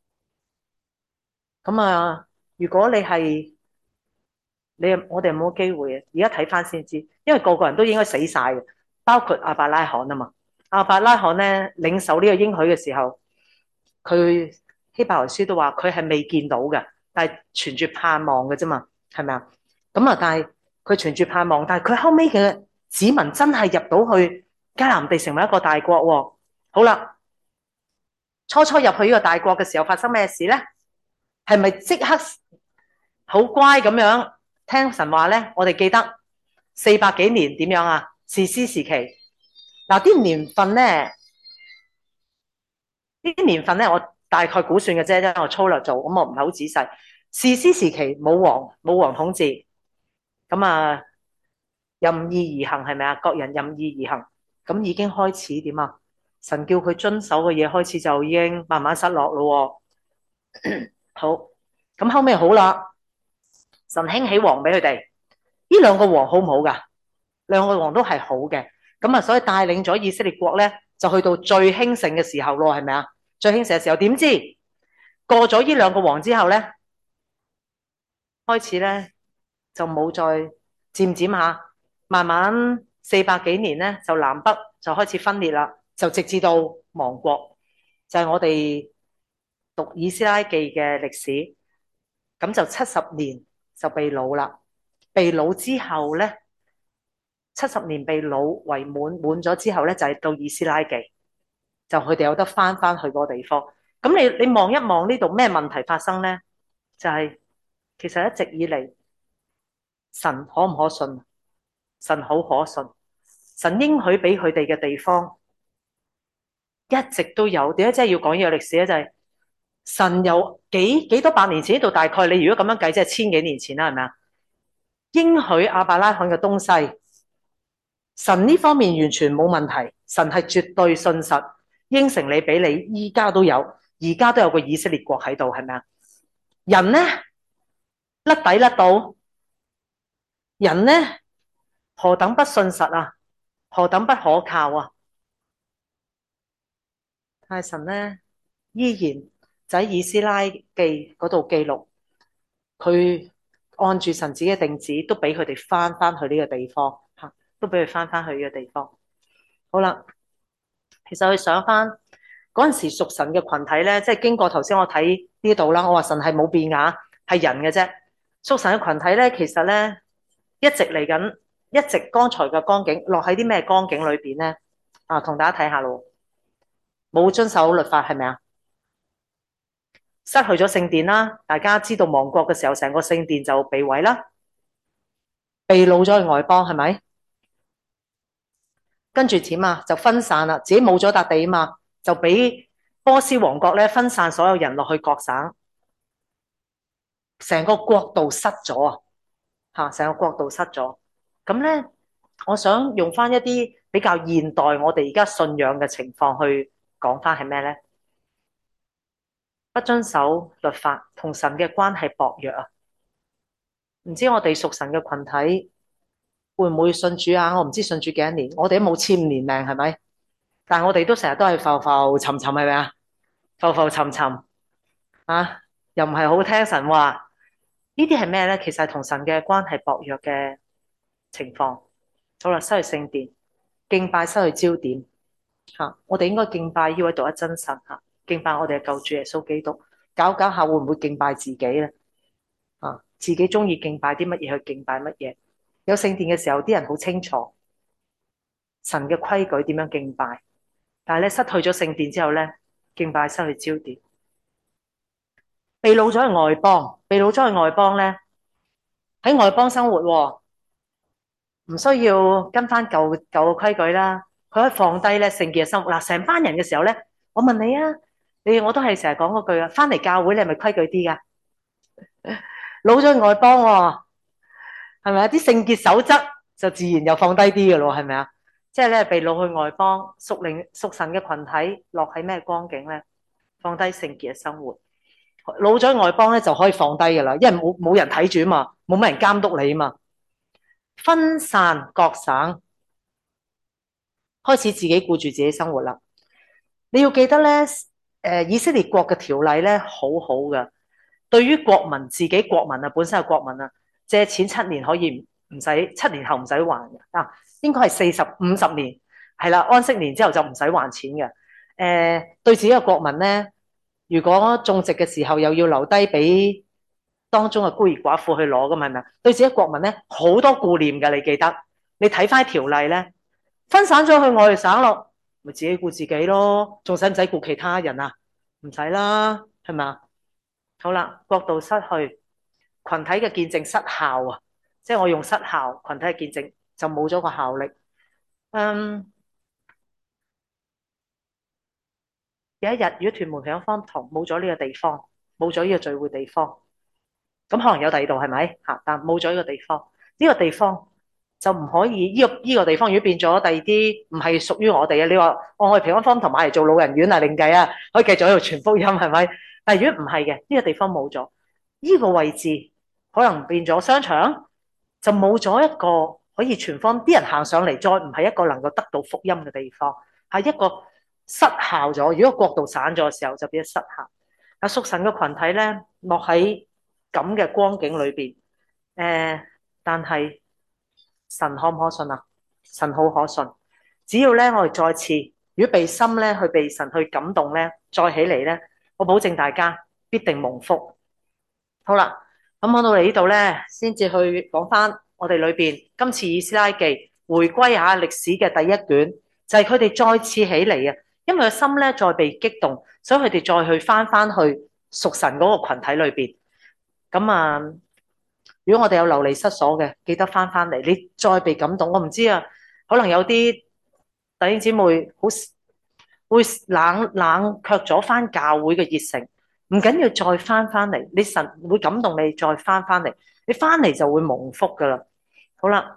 [SPEAKER 2] 咁啊，如果你係你，我哋有冇機會啊？而家睇翻先知，因為個個人都應該死晒嘅，包括亞伯拉罕啊嘛。亞伯拉罕咧領受呢個應許嘅時候，佢希伯來書都話佢係未見到嘅，但係存住盼望嘅啫嘛，係咪啊？咁啊，但係佢存住盼望，但係佢後尾嘅子民真係入到去迦南地，成為一個大國喎。好啦，初初入去呢個大國嘅時候，發生咩事咧？係咪即刻好乖咁樣聽神話咧？我哋記得四百幾年點樣啊？士師時期嗱，啲年份咧，呢啲年份咧，我大概估算嘅啫，因為我粗略做，咁我唔係好仔細。士師時期冇王，冇王統治，咁啊任意而行係咪啊？各人任意而行，咁已經開始點啊？神叫佢遵守嘅嘢，開始就已經慢慢失落咯。好，咁後尾好啦，神興起王俾佢哋，呢兩個王好唔好噶？兩個王都係好嘅，咁啊，所以帶領咗以色列國咧，就去到最興盛嘅時候咯，係咪啊？最興盛嘅時候，點知過咗呢兩個王之後咧，開始咧就冇再漸漸下，慢慢四百幾年咧就南北就開始分裂啦，就直至到亡國，就係、是、我哋讀以斯拉記嘅歷史，咁就七十年就被擄啦。被擄之後咧，七十年被擄為滿滿咗之後咧，就係、是、到以斯拉記，就佢哋有得翻翻去嗰個地方。咁你你望一望呢度咩問題發生咧？就係、是、其實一直以嚟神可唔可信？神好可信，神應許俾佢哋嘅地方一直都有。點解真係要講呢個歷史咧？就係、是、神有幾幾多百年前呢度，大概你如果咁樣計，即係千幾年前啦，係咪啊？應許亞伯拉罕嘅東西，神呢方面完全冇問題，神係絕對信實，應承你俾你，依家都有，而家都有個以色列國喺度，係咪啊？人呢甩底甩到，人呢何等不信實啊，何等不可靠啊！但係神呢依然就喺以斯拉記嗰度記錄，佢按住神自己嘅定旨，都俾佢哋翻翻去呢個地方吓，都俾佢翻翻去呢個地方。好啦，其實佢想翻嗰陣時屬神嘅群體咧，即係經過頭先我睇呢度啦，我話神係冇變噶，係人嘅啫。屬神嘅群體咧，其實咧一直嚟緊，一直剛才嘅光景落喺啲咩光景裏邊咧？啊，同大家睇下咯，冇遵守律法係咪啊？失去咗聖殿啦，大家知道亡國嘅時候，成個聖殿就被毀啦，被擄咗去外邦係咪？跟住點啊？就分散啦，自己冇咗笪地啊嘛，就俾波斯王國咧分散所有人落去各省，成個國度失咗啊！吓，成個國度失咗。咁咧，我想用翻一啲比較現代我哋而家信仰嘅情況去講翻係咩咧？不遵守律法同神嘅關係薄弱啊！唔知我哋屬神嘅群體會唔會信主啊？我唔知信主幾多年，我哋都冇千年命係咪？但係我哋都成日都係浮浮沉沉係咪啊？浮浮沉沉啊，又唔係好聽神話。呢啲係咩咧？其實係同神嘅關係薄弱嘅情況。好啦，失去聖殿，敬拜失去焦點吓、啊。我哋應該敬拜呢位獨一真神吓、啊，敬拜我哋嘅救主耶穌基督。搞搞下會唔會敬拜自己咧？啊，自己中意敬拜啲乜嘢去敬拜乜嘢？有聖殿嘅時候，啲人好清楚神嘅規矩點樣敬拜，但係咧失去咗聖殿之後咧，敬拜失去焦點，被擄咗去外邦，被擄咗去外邦咧，喺外邦生活喎，唔需要跟翻舊舊嘅規矩啦，佢可以放低咧聖潔嘅生活。嗱，成班人嘅時候咧，我問你啊，你我都係成日講嗰句啊，翻嚟教會你係咪規矩啲噶？擄咗去外邦喎，係咪啊？啲聖潔守則就自然又放低啲嘅咯，係咪啊？即係咧被擄去外邦，屬靈屬神嘅群體落喺咩光景咧？放低聖潔嘅生活，擄咗去外邦咧就可以放低噶啦，因為冇冇人睇住啊嘛，冇乜人監督你啊嘛，分散各省，開始自己顧住自己生活啦。你要記得咧，誒，以色列國嘅條例咧好好噶，對於國民自己國民啊，本身係國民啊，借錢七年可以唔唔使，七年後唔使還嘅啊，應該係四十五十年係啦，安息年之後就唔使還錢嘅。誒、呃，對自己嘅國民咧，如果種植嘅時候又要留低俾當中嘅孤兒寡婦去攞噶嘛，係咪啊？對自己國民咧好多顧念嘅，你記得，你睇翻條例咧，分散咗去外省咯。咪自己顧自己咯，仲使唔使顧其他人啊？唔使啦，係咪啊？好啦，國度失去，群體嘅見證失效啊！即係我用失效，群體嘅見證就冇咗個效力。嗯，有一日如果屯門響方塘冇咗呢個地方，冇咗呢個聚會地方，咁可能有第二度係咪吓？但冇咗呢個地方，呢個地方。就唔可以呢、這個呢、這個地方，如果變咗第二啲唔係屬於我哋嘅，你話、哦、我哋平安方同買嚟做老人院啊，另計啊，可以繼續喺度傳福音係咪？但係如果唔係嘅，呢、這個地方冇咗，呢、這個位置可能變咗商場，就冇咗一個可以傳福音，啲人行上嚟，再唔係一個能夠得到福音嘅地方，係一個失效咗。如果國度散咗嘅時候，就變咗失效。啊，屬神嘅群體咧，落喺咁嘅光景裏邊，誒、呃，但係。神可唔可信啊？ 神好可信。只要咧我哋再次，如果被心咧去被神去感動咧，再起嚟咧，我保證大家必定蒙福。好啦，咁講到嚟呢度咧，先至去講翻我哋裏邊今次以斯拉記回歸下歷史嘅第一卷，就係佢哋再次起嚟啊！因為個心咧再被激動，所以佢哋再去翻翻去屬神嗰個群體裏邊。咁啊，如果我哋有流離失所嘅，記得翻翻嚟，你再被感動。我唔知啊，可能有啲弟兄姊妹好會冷冷卻咗翻教會嘅熱誠。唔緊要，再翻翻嚟，你神會感動你，再翻翻嚟，你翻嚟就會蒙福噶啦。好啦，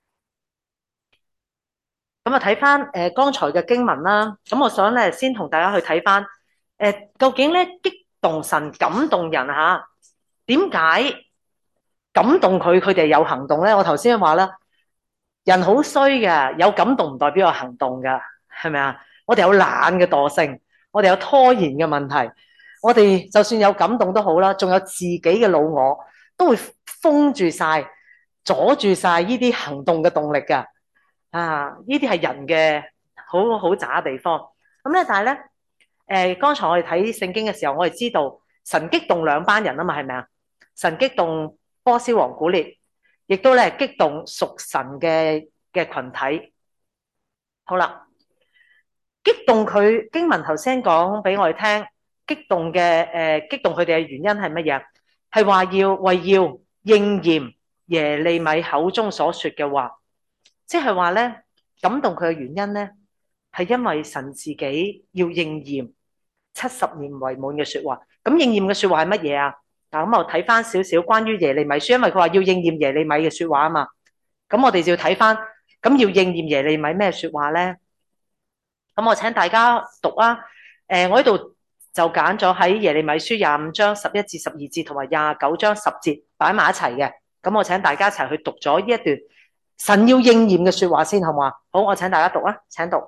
[SPEAKER 2] 咁啊睇翻誒剛才嘅經文啦。咁我想咧先同大家去睇翻誒，究竟咧激動神感動人吓，點解感動佢佢哋有行動咧？我頭先話啦，人好衰嘅，有感動唔代表有行動噶，係咪啊？我哋有懶嘅惰性，我哋有拖延嘅問題。我哋就算有感動都好啦，仲有自己嘅老我都會封住晒、阻住晒呢啲行動嘅動力噶。啊，呢啲係人嘅好好渣嘅地方。咁咧，但係咧，誒，剛才我哋睇聖經嘅時候，我哋知道神激動兩班人啊嘛，係咪啊？神激動波斯王古列，亦都咧激動屬神嘅嘅群體。好啦，激動佢經文頭先講俾我哋聽。激動嘅誒、呃，激動佢哋嘅原因係乜嘢？係話要為要應驗耶利米口中所說嘅話，即係話咧感動佢嘅原因咧，係因為神自己要應驗七十年為滿嘅說話。咁應驗嘅說話係乜嘢啊？嗱，咁我睇翻少少關於耶利米書，因為佢話要應驗耶利米嘅說話啊嘛。咁我哋就要睇翻，咁要應驗耶利米咩說話咧？咁我請大家讀啊。誒、呃，我呢度。就揀咗喺耶利米書廿五章十一至十二節同埋廿九章十節擺埋一齊嘅。咁我請大家一齊去讀咗呢一段神要應驗嘅說話先，好唔好啊？好，我請大家讀啊，請讀。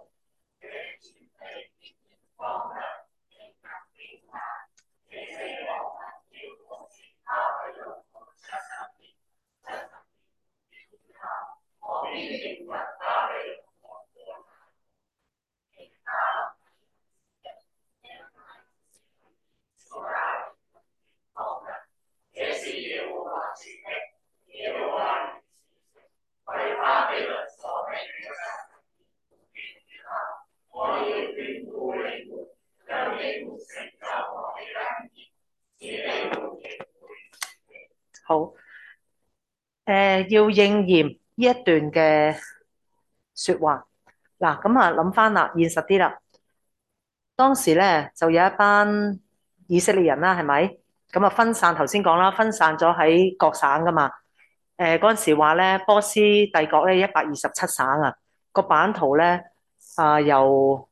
[SPEAKER 2] 好，誒、呃，要應驗呢一段嘅說話。嗱，咁啊諗翻啦，現實啲啦。當時咧就有一班以色列人啦，係咪？咁啊分散，頭先講啦，分散咗喺各省噶嘛。誒嗰陣時話咧，波斯帝國咧一百二十七省啊，個版圖咧啊由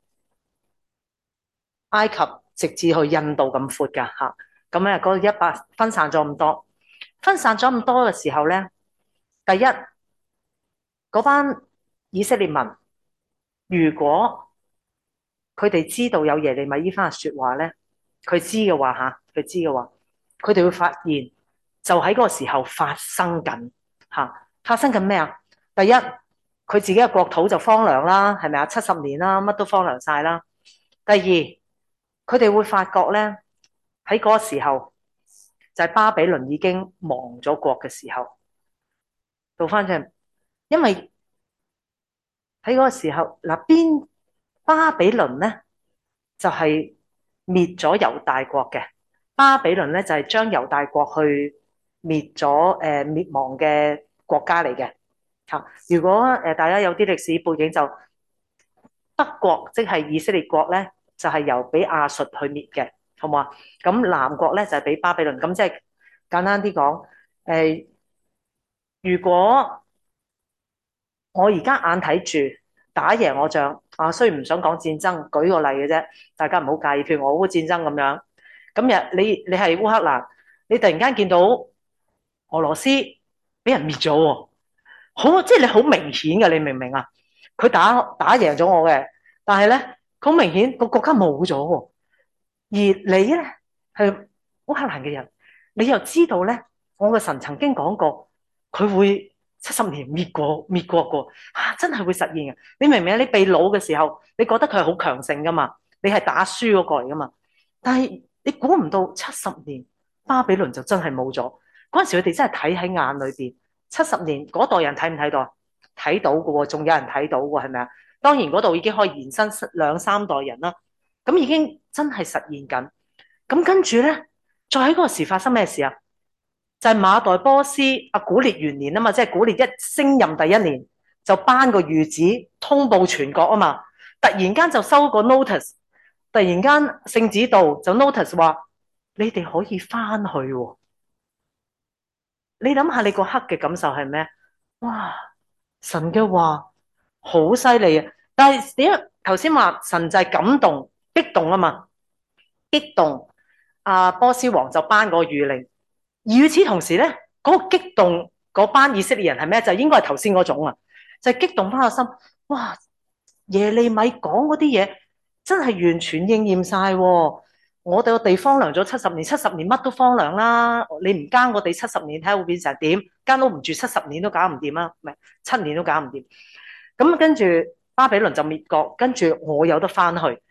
[SPEAKER 2] 埃及直至去印度咁闊噶嚇。咁咧嗰一百分散咗咁多，分散咗咁多嘅時候咧，第一嗰班以色列民，如果佢哋知道有耶利米呢番嘅說話咧，佢知嘅話吓，佢知嘅話，佢哋會發現就喺嗰個時候發生緊吓，發生緊咩啊？第一，佢自己嘅國土就荒涼啦，係咪啊？七十年啦，乜都荒涼晒啦。第二，佢哋會發覺咧喺嗰個時候就係巴比倫已經亡咗國嘅時候，倒翻轉，因為喺嗰個時候嗱邊。巴比倫咧就係滅咗猶大國嘅，巴比倫咧就係將猶大國去滅咗誒滅亡嘅國家嚟嘅嚇。如果誒大家有啲歷史背景，就北國即係以色列國咧，就係由俾亞述去滅嘅，好唔好啊？咁南國咧就係俾巴比倫。咁即係簡單啲講，誒如果我而家眼睇住打贏我仗啊，雖然唔想講戰爭，舉個例嘅啫，大家唔好介意。譬如俄烏戰爭咁樣，今日你你係烏克蘭，你突然間見到俄羅斯俾人滅咗喎，好即係你好明顯嘅，你明唔明啊？佢打打贏咗我嘅，但係咧好明顯個國家冇咗喎，而你咧係烏克蘭嘅人，你又知道咧，我嘅神曾經講過佢會七十年滅國滅國過啊，真係會實現嘅。你明唔明啊？你被擄嘅時候，你覺得佢係好強盛噶嘛？你係打輸嗰個嚟噶嘛？但係你估唔到七十年巴比倫就真係冇咗。嗰陣時佢哋真係睇喺眼裏邊。七十年嗰代人睇唔睇到啊？睇到嘅喎，仲有人睇到嘅係咪啊？當然嗰度已經可以延伸兩三代人啦。咁已經真係實現緊。咁跟住咧，再喺嗰個時發生咩事啊？就係馬代波斯阿古列元年啊嘛，即係古列一升任第一年就頒個諭旨通報全國啊嘛，突然間就收個 notice，突然間聖旨道就 notice 話你哋可以翻去喎。你諗下你個刻嘅感受係咩？哇！神嘅話好犀利啊！但係點解頭先話神就係感動激動啊嘛？激動阿波斯王就頒個諭令。與此同時咧，嗰、那個激動嗰班以色列人係咩？就應該係頭先嗰種啊，就係、是、激動翻個心。哇！耶利米講嗰啲嘢真係完全應驗晒。我哋個地荒涼咗七十年，七十年乜都荒涼啦。你唔耕個地七十年，睇下會變成點？間屋唔住七十年都搞唔掂啊，唔係七年都搞唔掂。咁跟住巴比倫就滅國，跟住我有得翻去。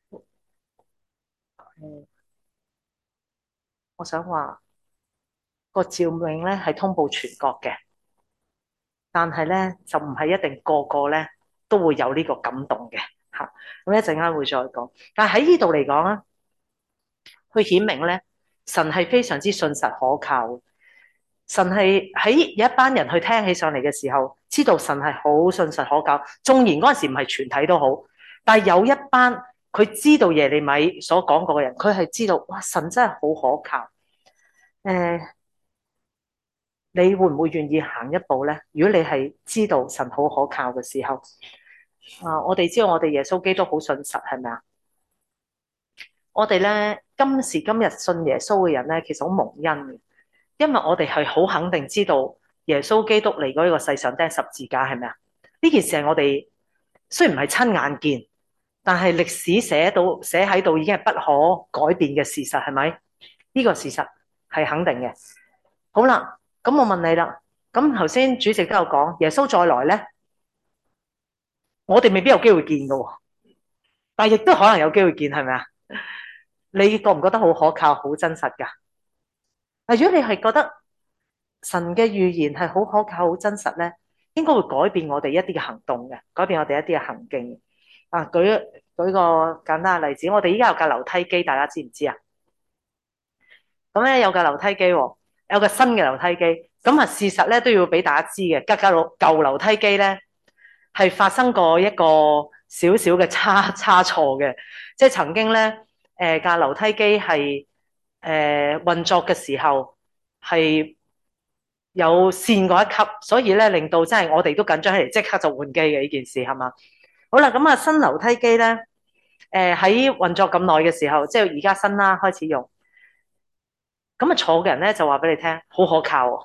[SPEAKER 2] 我想話。個召命咧係通報全國嘅，但係咧就唔係一定個個咧都會有呢個感動嘅吓。咁一陣間會再講，但係喺呢度嚟講啊，佢顯明咧神係非常之信實可靠。神係喺有一班人去聽起上嚟嘅時候，知道神係好信實可靠。縱然嗰陣時唔係全體都好，但係有一班佢知道耶利米所講過嘅人，佢係知道哇，神真係好可靠。誒、呃。你會唔會願意行一步咧？如果你係知道神好可靠嘅時候，啊，我哋知道我哋耶穌基督好信實，係咪啊？我哋咧今時今日信耶穌嘅人咧，其實好蒙恩嘅，因為我哋係好肯定知道耶穌基督嚟過呢個世上釘十字架，係咪啊？呢件事係我哋雖然唔係親眼見，但係歷史寫到寫喺度已經係不可改變嘅事實，係咪？呢個事實係肯定嘅。好啦。咁我問你啦，咁頭先主席都有講，耶穌再來咧，我哋未必有機會見噶，但係亦都可能有機會見，係咪啊？你覺唔覺得好可靠、好真實噶？嗱，如果你係覺得神嘅預言係好可靠、好真實咧，應該會改變我哋一啲嘅行動嘅，改變我哋一啲嘅行徑。啊，舉舉個簡單嘅例子，我哋依家有架樓梯機，大家知唔知啊？咁咧有架樓梯機，有個新嘅樓梯機。咁啊，事實咧都要俾大家知嘅，架架舊舊樓梯機咧係發生過一個少少嘅差差錯嘅，即係曾經咧誒架樓梯機係誒運作嘅時候係有跣過一級，所以咧令到真係我哋都緊張起嚟，即刻就換機嘅呢件事係嘛？好啦，咁啊新樓梯機咧誒喺運作咁耐嘅時候，即係而家新啦開始用。咁啊，坐嘅人咧就話俾你聽，好可靠喎。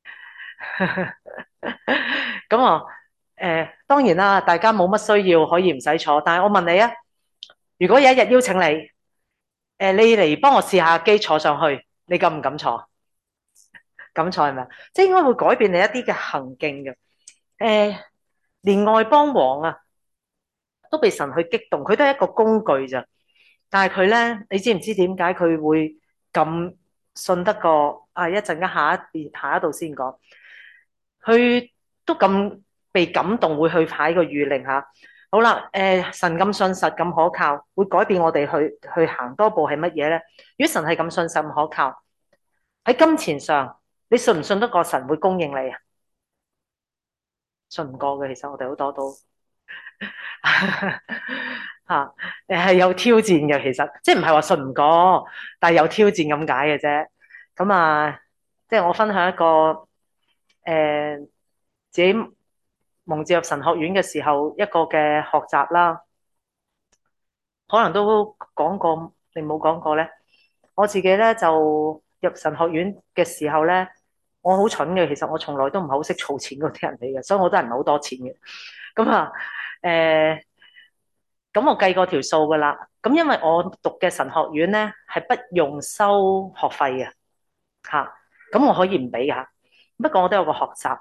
[SPEAKER 2] 咁啊，誒，當然啦，大家冇乜需要可以唔使坐，但係我問你啊，如果有一日邀請你，誒，你嚟幫我試下機坐上去，你敢唔敢坐？敢坐係咪啊？即係應該會改變你一啲嘅行徑嘅。誒，連外邦王啊，都被神去激動，佢都係一個工具咋。但係佢咧，你知唔知點解佢會咁信得過？啊，一陣間下一邊下一度先講，佢都咁被感動，會去派個諭令吓。好啦，誒，神咁信實咁可靠，會改變我哋去去行多步係乜嘢咧？如果神係咁信實咁可靠，喺金錢上，你信唔信得過神會供應你啊？信唔過嘅，其實我哋好多都。吓，誒係有挑戰嘅，其實即係唔係話信唔過，但係有挑戰咁解嘅啫。咁啊，即係我分享一個誒、呃、自己蒙召入神學院嘅時候一個嘅學習啦，可能都講過，你冇講過咧。我自己咧就入神學院嘅時候咧，我好蠢嘅，其實我從來都唔係好識儲錢嗰啲人嚟嘅，所以我都係唔係好多錢嘅。咁啊，誒、呃。咁我計過條數噶啦，咁因為我讀嘅神學院咧係不用收學費嘅吓，咁我可以唔俾噶，不過我都有個學習，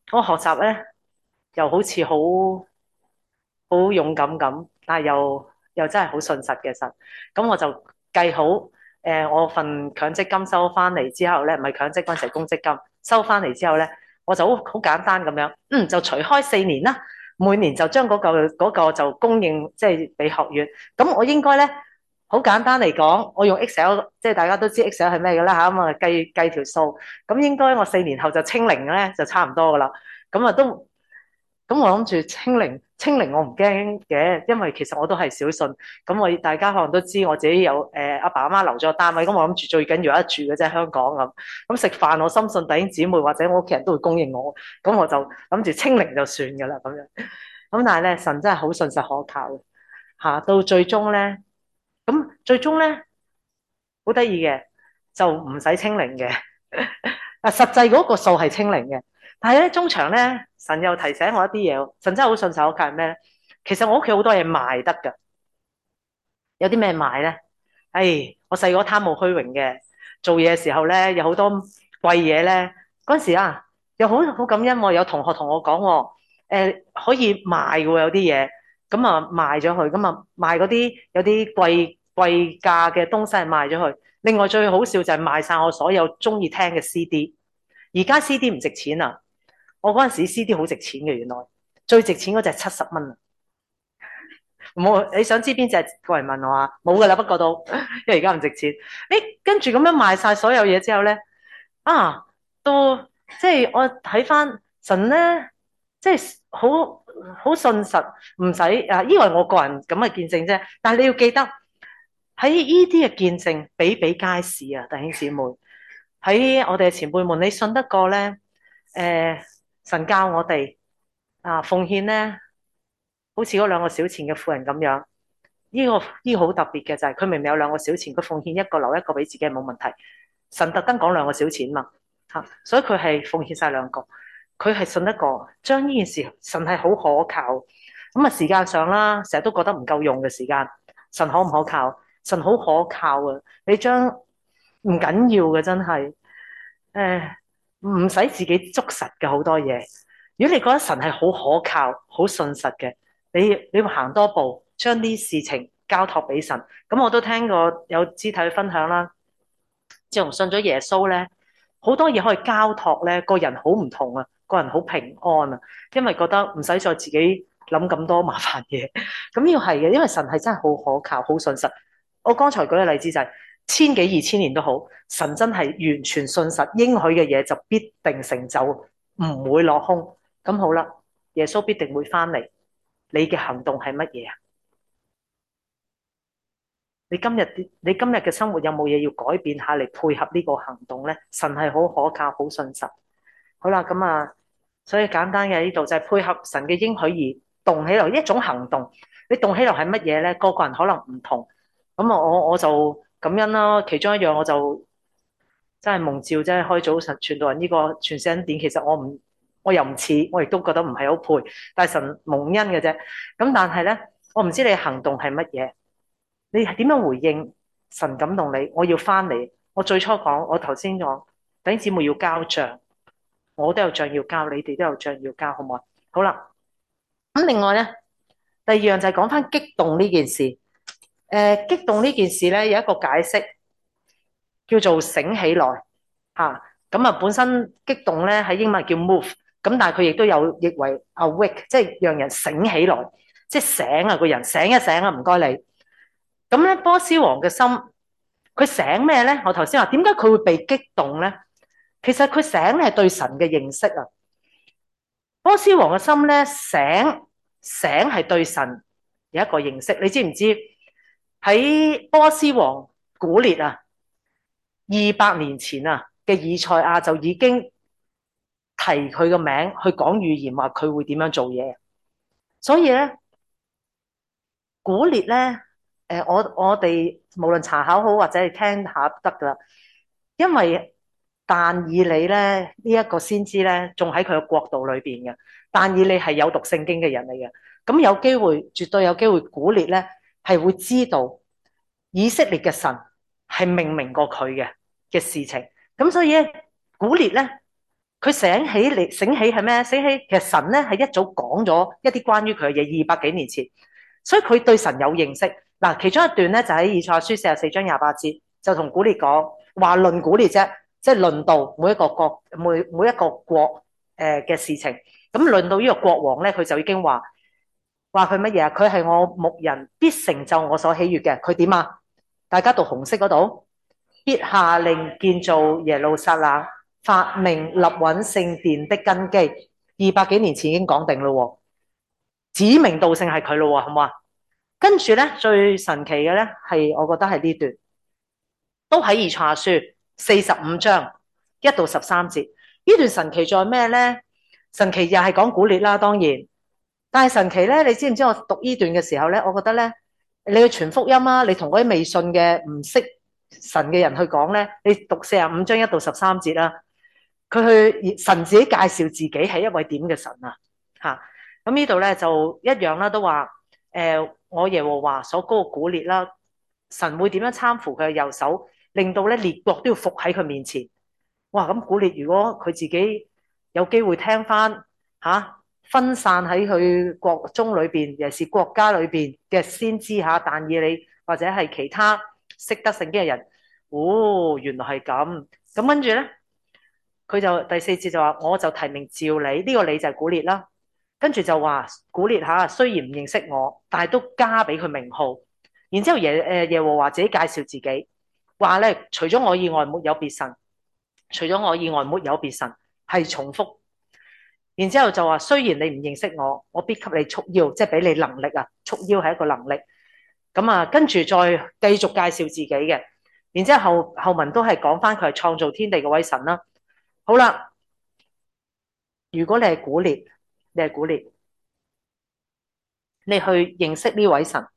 [SPEAKER 2] 我學習咧又好似好好勇敢咁，但係又又真係好信實嘅神。咁我就計好誒、呃，我份強積金收翻嚟之後咧，唔係強積金，係公積金收翻嚟之後咧，我就好好簡單咁樣，嗯，就除開四年啦，每年就將嗰、個嗰、個就供應即係俾學院。咁我應該咧好簡單嚟講，我用 Excel，即係大家都知 Excel 係咩嘅啦嚇，咁啊計計條數，咁應該我四年後就清零咧，就差唔多噶啦。咁啊都。咁我諗住清零，清零我唔驚嘅，因為其實我都係小信。咁我大家可能都知我自己有誒阿爸阿媽留咗單位，咁我諗住最緊要有得住嘅啫，香港咁。咁食飯我深信弟兄姊妹或者我屋企人都會供應我，咁我就諗住清零就算㗎啦咁樣。咁但係咧，神真係好信實可靠嘅嚇，到最終咧，咁最終咧好得意嘅，就唔使清零嘅。嗱，實際嗰個數係清零嘅，但係咧中場咧，神又提醒我一啲嘢喎。神真係好信手，係咩咧？其實我屋企好多嘢賣得㗎，有啲咩賣咧？唉，我細個貪慕虛榮嘅，做嘢嘅時候咧有好多貴嘢咧。嗰陣時啊，又好好感恩喎，有同學同我講喎，誒可以賣嘅喎，有啲嘢咁啊賣咗佢，咁啊賣嗰啲有啲貴貴價嘅東西係賣咗佢。另外最好笑就係賣晒我所有中意聽嘅 C D。而家 C D 唔值錢啊！我嗰陣時 C D 好值錢嘅，原來最值錢嗰隻七十蚊啊！冇，你想知邊隻？過嚟問我啊！冇噶啦，不過都因為而家唔值錢。誒，跟住咁樣賣晒所有嘢之後咧，啊，都即係我睇翻神咧，即係好好信實，唔使啊，因為我個人咁嘅見證啫。但係你要記得喺呢啲嘅見證比比皆是啊，弟兄姊妹。喺我哋嘅前輩們，你信得過咧？誒、呃，神教我哋啊，奉獻咧，好似嗰兩個小錢嘅婦人咁樣。呢、這個呢、這個好特別嘅就係、是，佢明明有兩個小錢，佢奉獻一個留一個俾自己冇問題。神特登講兩個小錢嘛，吓、啊，所以佢係奉獻晒兩個。佢係信得過，將呢件事，神係好可靠。咁啊，時間上啦，成日都覺得唔夠用嘅時間，神可唔可靠？神好可靠啊！你將唔緊要嘅，真係。誒，唔使自己捉實嘅好多嘢。如果你覺得神係好可靠、好信實嘅，你你會行多步，將啲事情交託俾神。咁我都聽過有肢體去分享啦。自從信咗耶穌咧，好多嘢可以交託咧，個人好唔同啊，個人好平安啊，因為覺得唔使再自己諗咁多麻煩嘢。咁要係嘅，因為神係真係好可靠、好信實。我剛才舉嘅例子就係、是。千幾二千年都好，神真係完全信實，應許嘅嘢就必定成就，唔會落空。咁好啦，耶穌必定會翻嚟。你嘅行動係乜嘢啊？你今日你今日嘅生活有冇嘢要改變下嚟配合呢個行動咧？神係好可靠，好信實。好啦，咁啊，所以簡單嘅呢度就係配合神嘅應許而動起來一種行動。你動起來係乜嘢咧？個個人可能唔同。咁啊，我我就。咁樣啦，其中一樣我就真係蒙召，真係開早晨傳道人呢個傳聖恩典。其實我唔，我又唔似，我亦都覺得唔係好配，但係神蒙恩嘅啫。咁但係咧，我唔知你行動係乜嘢，你係點樣回應神感動你？我要翻嚟。我最初講，我頭先講弟兄姊妹要交賬，我都有賬要交，你哋都有賬要交，好唔好？好啦，咁另外咧，第二樣就係講翻激動呢件事。誒、呃，激動呢件事咧有一個解釋，叫做醒起來吓。咁啊，本身激動咧喺英文叫 move，咁但係佢亦都有譯為 awake，即係讓人醒起來，即係醒啊，個人醒一醒啊，唔該你。咁咧，波斯王嘅心，佢醒咩咧？我頭先話點解佢會被激動咧？其實佢醒咧係對神嘅認識啊。波斯王嘅心咧醒醒係對神有一個認識，你知唔知？喺波斯王古列啊，二百年前啊嘅以賽亞就已經提佢個名去講預言，話佢會點樣做嘢。所以咧，古列咧，誒，我我哋無論查考好或者係聽下得噶啦，因為但以理咧呢一個先知咧，仲喺佢嘅國度裏邊嘅。但以理係有讀聖經嘅人嚟嘅，咁有機會，絕對有機會，古列咧係會知道以色列嘅神係明明過佢嘅嘅事情。咁所以咧，古列咧佢醒起嚟，醒起係咩？醒起其實神咧係一早講咗一啲關於佢嘅嘢，二百幾年前，所以佢對神有認識。嗱，其中一段咧就喺以賽亞書四十四章廿八節，就同古列講話論古列啫，即係論到每一個國每每一個國誒嘅事情。咁論到呢個國王咧，佢就已經話話佢乜嘢啊？佢係我牧人，必成就我所喜悅嘅。佢點啊？大家讀紅色嗰度，必下令建造耶路撒冷，發命立穩聖殿的根基。二百幾年前已經講定咯，指名道姓係佢咯，係嘛？跟住咧最神奇嘅咧係，我覺得係呢段，都喺以賽亞書四十五章一到十三節。呢段神奇在咩咧？神奇又係講古列啦，當然。但係神奇咧，你知唔知我讀呢段嘅時候咧，我覺得咧，你去傳福音啊，你同嗰啲未信嘅唔識神嘅人去講咧，你讀四十五章一到十三節啦，佢去神自己介紹自己係一位點嘅神啊，吓咁呢度咧就一樣啦，都話誒、呃，我耶和華所高嘅古列啦，神會點樣攙扶佢嘅右手，令到咧列國都要服喺佢面前。哇！咁古列如果佢自己有機會聽翻吓。啊分散喺佢國中裏邊，尤其是國家裏邊嘅先知嚇，但以理或者係其他識得聖經嘅人，哦，原來係咁。咁跟住咧，佢就第四節就話：我就提名召你，呢、這個你就係古列啦。跟住就話古列嚇，雖然唔認識我，但係都加俾佢名號。然之後耶誒耶和華自己介紹自己，話咧除咗我以外沒有別神，除咗我以外沒有別神，係重複。然之後就話，雖然你唔認識我，我必給你束腰，即係俾你能力啊！束腰係一個能力。咁啊，跟住再繼續介紹自己嘅。然之後後後文都係講翻佢係創造天地嘅位神啦。好啦，如果你係古列，你係古列，你去認識呢位神，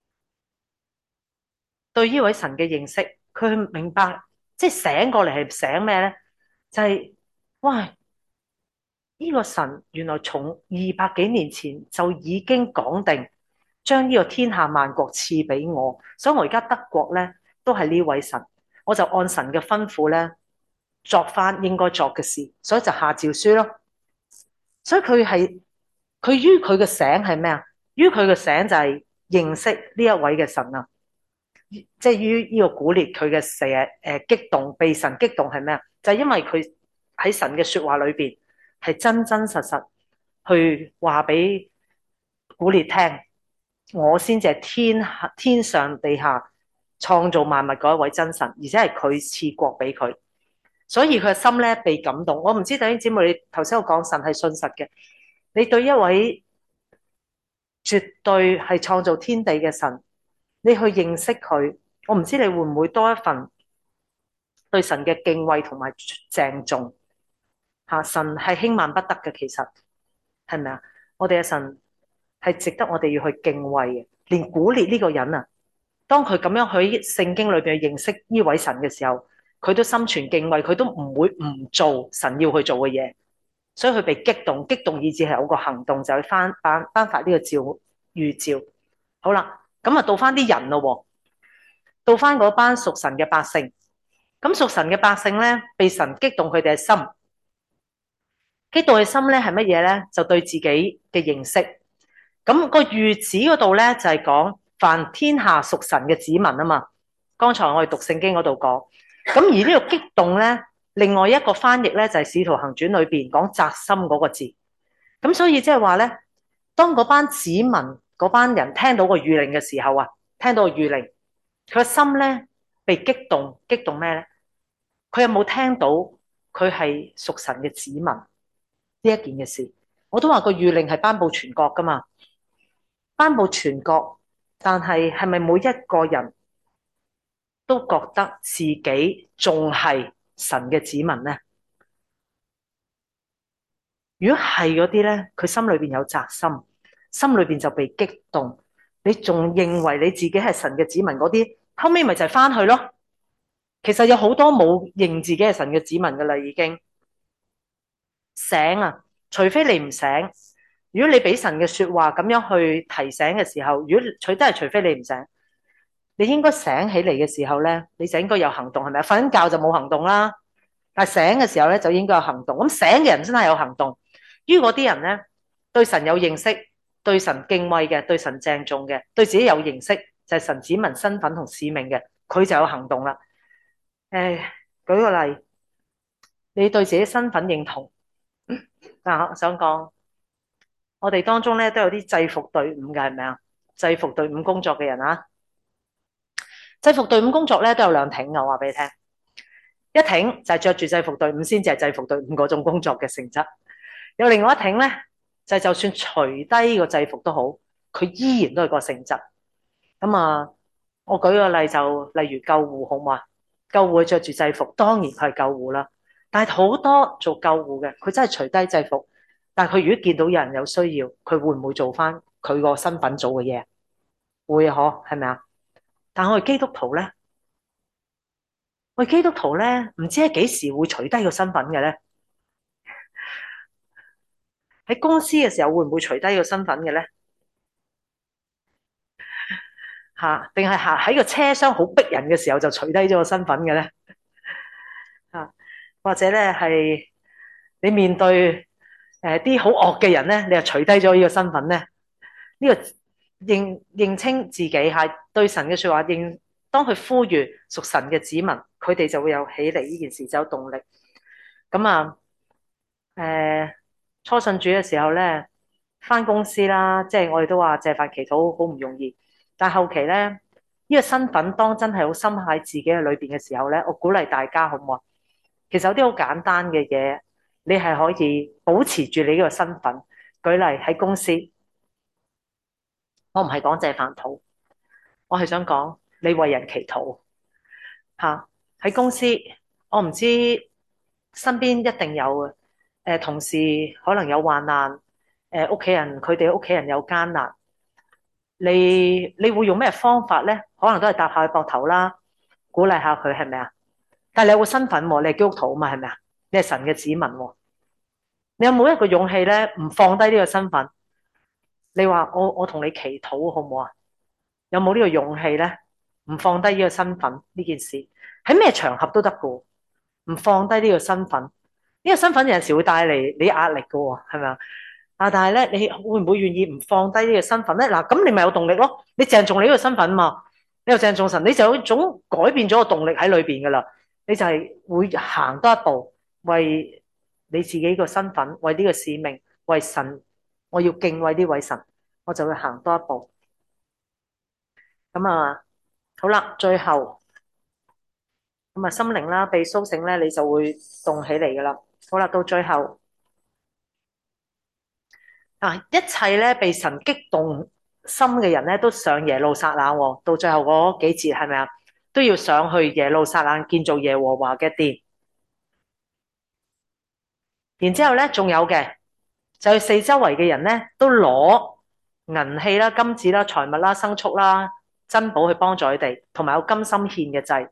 [SPEAKER 2] 對呢位神嘅認識，佢明白，即係醒過嚟係醒咩咧？就係、是，哇！呢個神原來從二百幾年前就已經講定，將呢個天下萬國賜俾我，所以我而家德國咧都係呢位神，我就按神嘅吩咐咧作翻應該作嘅事，所以就下詔書咯。所以佢係佢於佢嘅醒係咩啊？於佢嘅醒就係認識呢一位嘅神啊，即係於呢個古列佢嘅成日誒激動，被神激動係咩啊？就係因為佢喺神嘅說話裏邊。係真真實實去話俾古列聽，我先至係天天上地下創造萬物嗰一位真神，而且係佢賜國俾佢，所以佢嘅心咧被感動。我唔知弟兄姊妹，你頭先我講神係信實嘅，你對一位絕對係創造天地嘅神，你去認識佢，我唔知你會唔會多一份對神嘅敬畏同埋鄭重。吓，神係輕慢不得嘅，其實係咪啊？我哋嘅神係值得我哋要去敬畏嘅。連古列呢個人啊，當佢咁樣喺聖經裏邊認識呢位神嘅時候，佢都心存敬畏，佢都唔會唔做神要去做嘅嘢，所以佢被激動，激動以致係有個行動，就去翻頒頒發呢個召預召。好啦，咁啊到翻啲人咯，到翻嗰班屬神嘅百姓，咁屬神嘅百姓咧，被神激動佢哋嘅心。激動嘅心咧係乜嘢咧？就對自己嘅認識。咁、那個諭旨嗰度咧就係、是、講凡天下屬神嘅子民啊嘛。剛才我哋讀聖經嗰度講。咁而呢個激動咧，另外一個翻譯咧就係、是《使徒行傳》裏邊講扎心嗰個字。咁所以即係話咧，當嗰班子民嗰班人聽到個諭令嘅時候啊，聽到個諭令，佢個心咧被激動，激動咩咧？佢有冇聽到佢係屬神嘅子民？呢一件嘅事，我都話個諭令係頒布全國噶嘛，頒布全國，但係係咪每一個人都覺得自己仲係神嘅子民呢？如果係嗰啲咧，佢心裏邊有扎心，心裏邊就被激動，你仲認為你自己係神嘅子民嗰啲，後尾咪就係翻去咯。其實有好多冇認自己係神嘅子民噶啦，已經醒啊！除非你唔醒，如果你俾神嘅說話咁樣去提醒嘅時候，如果除真係除非你唔醒，你應該醒起嚟嘅時候咧，你就應該有行動，係咪啊？瞓緊覺就冇行動啦， 但係醒嘅時候咧就應該有行動。咁醒嘅人真係有行動。於嗰啲人咧對神有認識、對神敬畏嘅、對神鄭重嘅、對自己有認識，就係神子民身份同使命嘅，佢就有行動啦。誒，舉個例，你對自己身份認同嗱，我想講，我哋當中咧都有啲制服隊伍嘅，係咪啊？制服隊伍工作嘅人啊，制服隊伍工作咧都有兩挺嘅，我話俾你聽。一挺就係着住制服隊伍先至係制服隊伍嗰種工作嘅性質，有另外一挺咧就係就算除低個制服都好，佢依然都係個性質。咁啊，我舉個例就例如救護好嘛，救護着住制服，當然佢係救護啦。但係好多做救護嘅，佢真係除低制服，但係佢如果見到有人有需要，佢會唔會做翻佢個身份做嘅嘢？會啊，嗬，係咪啊？但係我哋基督徒咧，我哋基督徒咧，唔知喺幾時會除低個身份嘅咧？喺公司嘅時候會唔會除低個身份嘅咧？吓，定係吓喺個車廂好逼人嘅時候就除低咗個身份嘅咧？吓，或者咧係你面對誒啲好惡嘅人咧，你又除低咗呢個身份咧？呢個認認清自己係對神嘅說話認，當佢呼籲屬神嘅子民，佢哋就會有起嚟呢件事就有動力。咁啊，誒、呃，初信主嘅時候咧，翻公司啦，即係我哋都話借飯祈禱好唔容易，但係後期咧，呢、這個身份當真係好深喺自己嘅裏邊嘅時候咧，我鼓勵大家好唔好？其實有啲好簡單嘅嘢，你係可以保持住你呢個身份。舉例喺公司。我唔係講借飯禱，我係想講你為人祈禱吓。喺公司，我唔知身邊一定有嘅，誒同事可能有患難，誒屋企人佢哋屋企人有艱難，你你會用咩方法咧？可能都係搭下佢膊頭啦，鼓勵下佢，係咪啊？但係你有個身份喎，你係基督徒啊嘛，係咪啊？你係神嘅子民喎，你有冇一個勇氣咧？唔放低呢個身份，你話我我同你祈禱好唔好啊？有冇呢個勇氣咧？唔放低呢個身份呢件事，喺咩場合都得噶。唔放低呢個身份，呢個身份有陣時會帶嚟你壓力噶，係咪啊？啊，但係咧，你會唔會願意唔放低呢個身份咧？嗱，咁你咪有動力咯。你鄭重你呢個身份嘛，你又鄭重神，你就有一種改變咗個動力喺裏邊噶啦。你就係會行多一步，為你自己個身份，為呢個使命，為神，我要敬畏呢位神，我就會行多一步。咁啊，好啦，最後咁啊，心靈啦，被蘇醒咧，你就會動起嚟噶啦。好啦，到最後啊，一切咧被神激動心嘅人咧，都上耶路撒冷喎。到最後嗰幾節係咪啊？都要上去耶路撒冷建造耶和華嘅殿。然之後咧，仲有嘅就係四周圍嘅人咧，都攞銀器啦、金子啦、財物啦、牲畜啦、珍寶去幫助佢哋，同埋有甘心獻嘅祭。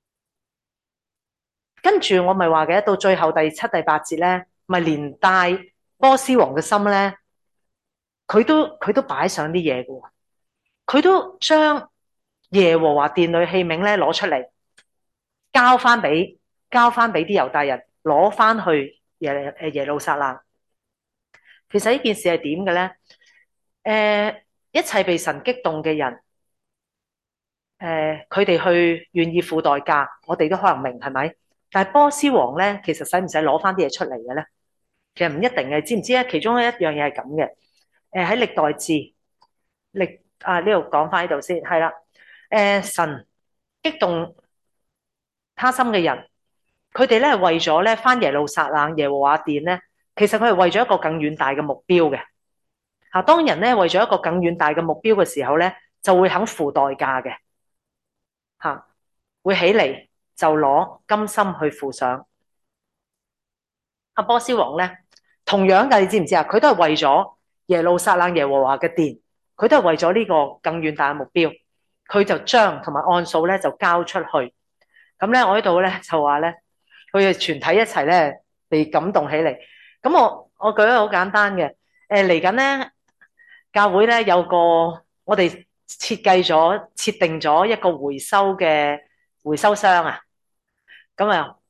[SPEAKER 2] 跟住我咪話嘅，到最後第七、第八節咧，咪連帶波斯王嘅心咧，佢都佢都擺上啲嘢嘅，佢都將耶和華殿裏器皿咧攞出嚟，交翻俾交翻俾啲猶大人，攞翻去耶誒耶路撒冷。其實呢件事係點嘅咧？誒、呃，一切被神激動嘅人，誒、呃，佢哋去願意付代價，我哋都可能明係咪？但係波斯王咧，其實使唔使攞翻啲嘢出嚟嘅咧？其實唔一定嘅，知唔知咧？其中一樣嘢係咁嘅。誒喺歷代志歷啊呢度講翻呢度先，係啦。誒神激動他心嘅人，佢哋咧係為咗咧翻耶路撒冷耶和華殿咧，其實佢係為咗一個更遠大嘅目標嘅。嚇，當人咧為咗一個更遠大嘅目標嘅時候咧，就會肯付代價嘅。嚇，會起嚟就攞甘心去付上。阿波斯王咧，同樣嘅，你知唔知啊？佢都係為咗耶路撒冷耶和華嘅殿，佢都係為咗呢個更遠大嘅目標，佢就將同埋按數咧就交出去。咁咧，我呢度咧就話咧，佢哋全體一齊咧被感動起嚟。咁我我舉一個好簡單嘅，誒嚟緊咧教會咧有個我哋設計咗設定咗一個回收嘅回收箱啊，咁啊。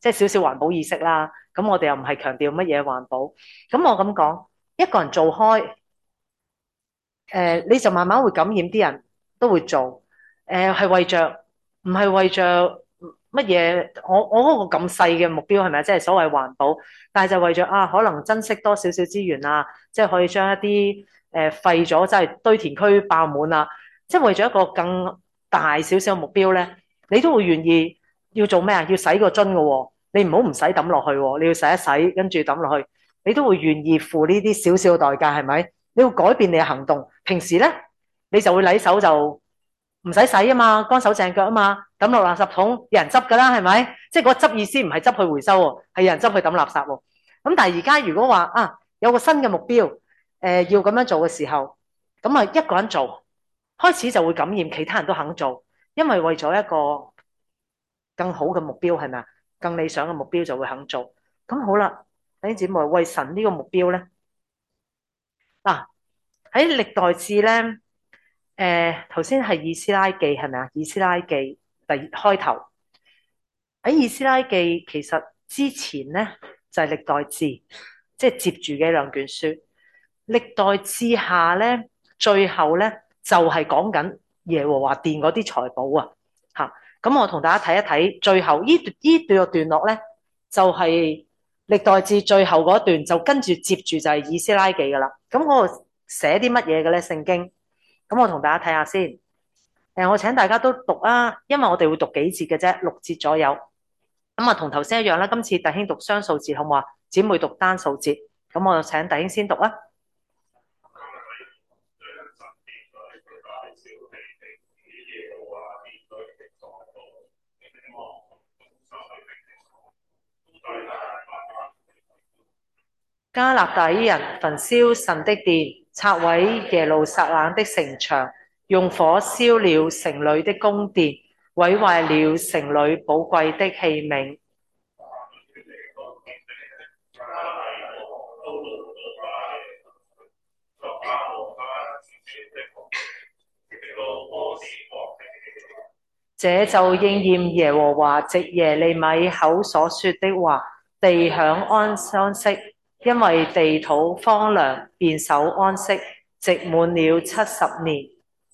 [SPEAKER 2] 即係少少環保意識啦。咁我哋又唔係強調乜嘢環保。咁我咁講，一個人做開，誒你就慢慢會感染啲人都會做。誒係為着唔係為着乜嘢？我我嗰個咁細嘅目標係咪啊？即係所謂環保，但係就為着啊，可能珍惜多少少資源啊，即係可以將一啲誒廢咗，即係堆填區爆滿啊，即係為咗一個更大少少嘅目標咧，你都會願意要做咩啊？要洗個樽嘅喎，你唔好唔使抌落去喎，你要洗一洗跟住抌落去，你都會願意付呢啲少少嘅代價，係咪？你要改變你嘅行動。平時咧，你就會禮手就唔使洗啊嘛，乾手淨腳啊嘛，抌落垃圾桶，有人執噶啦，係咪？即係嗰個執意思唔係執去回收喎，係有人執去抌垃圾喎。咁但係而家如果話啊，有個新嘅目標，誒、呃、要咁樣做嘅時候，咁啊一個人做，開始就會感染其他人都肯做，因為為咗一個更好嘅目標係咪啊？更理想嘅目標就會肯做。咁好啦，弟兄姊妹，為神呢個目標咧，嗱喺歷代志咧。誒，頭先係以斯拉記係咪啊？以斯拉記第開頭喺以斯拉記，其實之前咧就係、是、歷代志，即係接住嘅兩卷書。歷代志下咧，最後咧就係講緊耶和華殿嗰啲財寶啊。吓，咁我同大家睇一睇，最後呢段呢段個段落咧，就係、是、歷代志最後嗰段，就跟住接住就係以斯拉記噶啦。咁嗰度寫啲乜嘢嘅咧？聖經？咁我同大家睇下先。誒，我請大家都讀啊，因為我哋會讀幾節嘅啫，六節左右。咁啊，同頭先一樣啦。今次弟兄讀雙數節，好唔好啊？姊妹讀單數節。咁我就請弟兄先讀啊。加勒底人焚燒神的殿，拆毀耶路撒冷的城牆，用火燒了城裏的宮殿，毀壞了城裏寶貴的器皿。這就應驗耶和華藉耶利米口所說的話：地享安安息，因為地土荒涼，便守安息，直滿了七十年。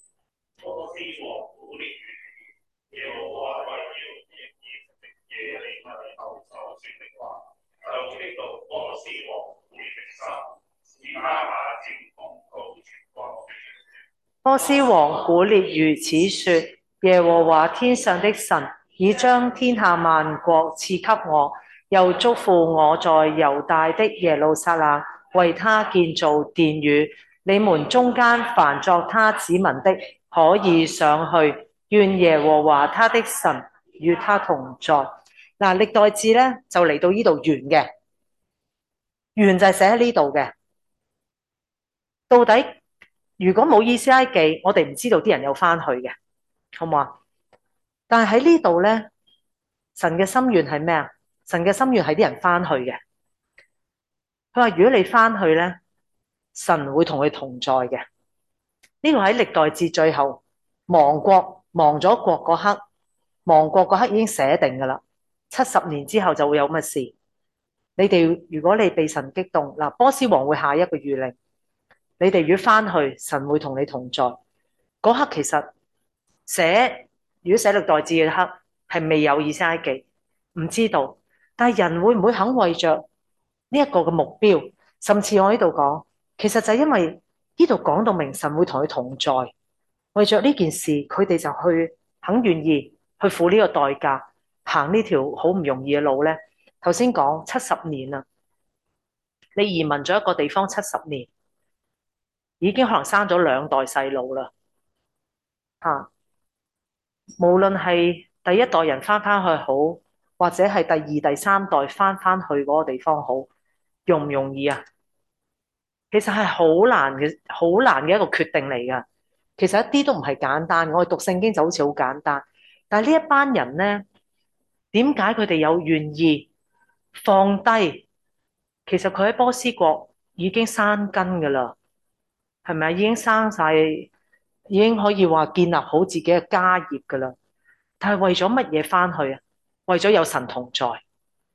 [SPEAKER 2] 波斯王古列如此說：耶和華天上的神已將天下萬國賜給我，又囑咐我在猶大的耶路撒冷為他建造殿宇。你們中間凡作他子民的，可以上去，願耶和華他的神與他同在。嗱，歷代志咧就嚟到呢度完嘅，完就係寫喺呢度嘅。到底如果冇以斯拉記，我哋唔知道啲人有翻去嘅，好唔好啊？但係喺呢度咧，神嘅心願係咩啊？神嘅心願係啲人翻去嘅。佢話如果你翻去咧，神會同佢同在嘅。呢個喺歷代志最後亡國亡咗國嗰刻，亡國嗰刻已經寫定噶啦。七十年之後就會有乜事？你哋如果你被神激動，嗱，波斯王會下一個諭令，你哋如果翻去，神會同你同在。嗰刻其實寫如果寫歷代志嘅刻係未有以斯拉記，唔知道。但係人會唔會肯為着呢一個嘅目標？甚至我呢度講，其實就係因為呢度講到明神會同佢同在，為着呢件事，佢哋就去肯願意去付呢個代價，行呢條好唔容易嘅路咧。頭先講七十年啊，你移民咗一個地方七十年，已經可能生咗兩代細路啦。吓、啊，無論係第一代人翻翻去好，或者係第二、第三代翻翻去嗰個地方好，容唔容易啊？其實係好難嘅，好難嘅一個決定嚟噶。其實一啲都唔係簡單。我哋讀聖經就好似好簡單，但係呢一班人咧，點解佢哋有願意放低？其實佢喺波斯國已經生根噶啦，係咪？已經生晒，已經可以話建立好自己嘅家業噶啦。但係為咗乜嘢翻去啊？為咗有神同在。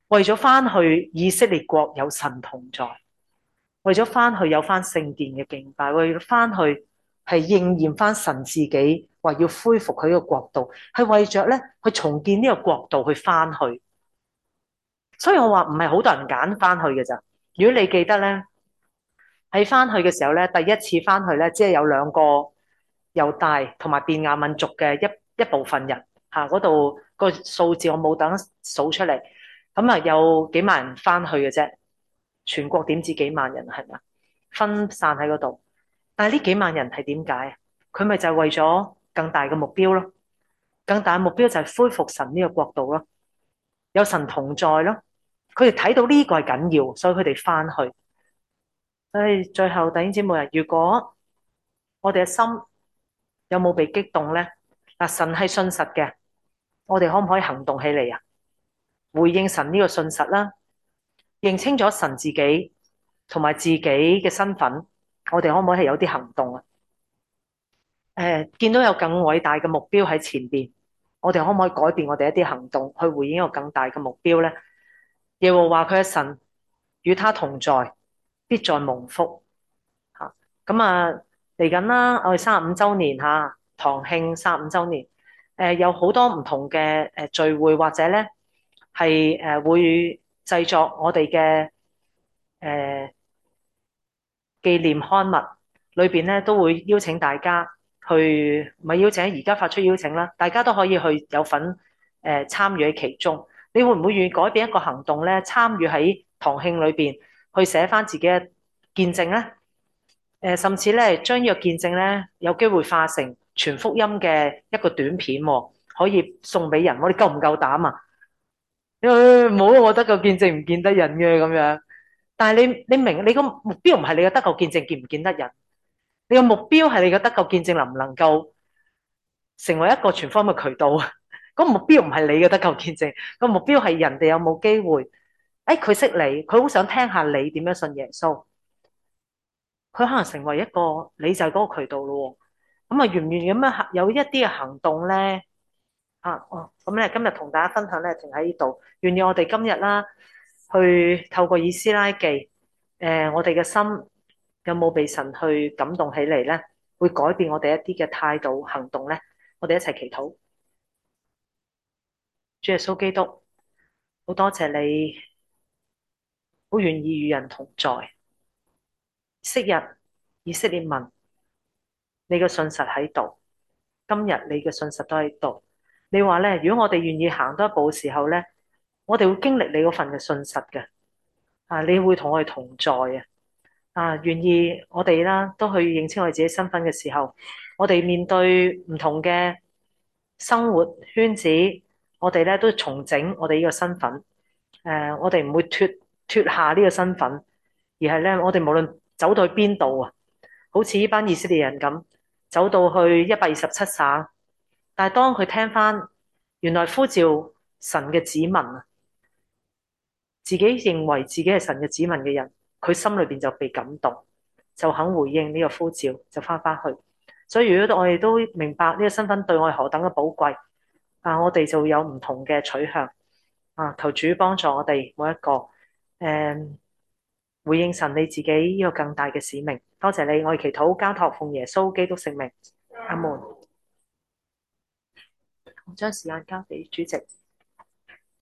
[SPEAKER 2] 為咗翻去以色列國有神同在，為咗翻去有翻聖殿嘅敬拜，為咗翻去係應驗翻神自己話要恢復佢個國度，係為着咧去重建呢個國度去翻去。所以我話唔係好多人揀翻去嘅咋。如果你記得咧，喺翻去嘅時候咧，第一次翻去咧，只係有兩個猶大同埋便雅憫族嘅一一部分人嚇，嗰度個數字我冇等數出嚟，咁啊有幾萬人翻去嘅啫。全國點止幾萬人係咪？分散喺嗰度，但係呢幾萬人係點解？佢咪就係為咗更大嘅目標咯，更大嘅目標就係恢復神呢個國度咯，有神同在咯。佢哋睇到呢個係緊要，所以佢哋翻去。所以最後弟兄姊妹啊，如果我哋嘅心有冇被激動咧？嗱，神係信實嘅，我哋可唔可以行動起嚟啊？回應神呢個信實啦，認清咗神自己同埋自己嘅身份，我哋可唔可以係有啲行動啊？誒，見到有更偉大嘅目標喺前邊，我哋可唔可以改變我哋一啲行動，去回應一個更大嘅目標咧？耶和華佢嘅神與他同在，必在蒙福。吓，咁啊嚟緊啦，我哋三十五周年吓，堂慶三十五周年，誒有好多唔同嘅誒聚會或者咧係誒會製作我哋嘅誒紀念刊物，裏邊咧都會邀請大家去，唔係邀請，而家發出邀請啦，大家都可以去有份誒參與喺其中。你會唔會願意改變一個行動咧？參與喺堂慶裏邊去寫翻自己嘅見證咧？誒，甚至咧將呢個見證咧有機會化成全福音嘅一個短片，可以送俾人。我哋夠唔夠膽啊？因為冇我得救見證唔見得人嘅咁樣。但係你你明你個目標唔係你嘅得救見證見唔見得人，你個目標係你嘅得救見證能唔能夠成為一個全方位嘅渠道。個目標唔係你嘅得救見證，個目標係人哋有冇機會。誒，佢識你，佢好想聽下你點樣信耶穌，佢可能成為一個你就係嗰個渠道咯。咁啊，願唔願意咁樣有一啲嘅行動咧？啊，哦，咁咧今日同大家分享咧，停喺呢度。願意我哋今日啦，去透過以斯拉記，誒，我哋嘅心有冇被神去感動起嚟咧？會改變我哋一啲嘅態度行動咧？我哋一齊祈禱。主耶穌基督，好多謝你，好願意與人同在。昔日以色列民，你嘅信實喺度，今日你嘅信實都喺度。你話咧，如果我哋願意行多一步嘅時候咧，我哋會經歷你嗰份嘅信實嘅。啊，你會同我哋同在啊！啊，願意我哋啦，都去認清我哋自己身份嘅時候，我哋面對唔同嘅生活圈子，我哋咧都重整我哋呢個身份。誒、呃，我哋唔會脫脫下呢個身份，而係咧，我哋無論走到去邊度啊，好似呢班以色列人咁，走到去一百二十七省，但係當佢聽翻原來呼召神嘅子民啊，自己認為自己係神嘅子民嘅人，佢心裏邊就被感動，就肯回應呢個呼召，就翻返去。所以如果我哋都明白呢個身份對我哋何等嘅寶貴，啊，我哋就有唔同嘅取向。啊，求主幫助我哋每一個，誒、嗯，回應神你自己呢個更大嘅使命。多謝你，我哋祈禱交託奉耶穌基督聖名，阿門。我將時間交俾主席。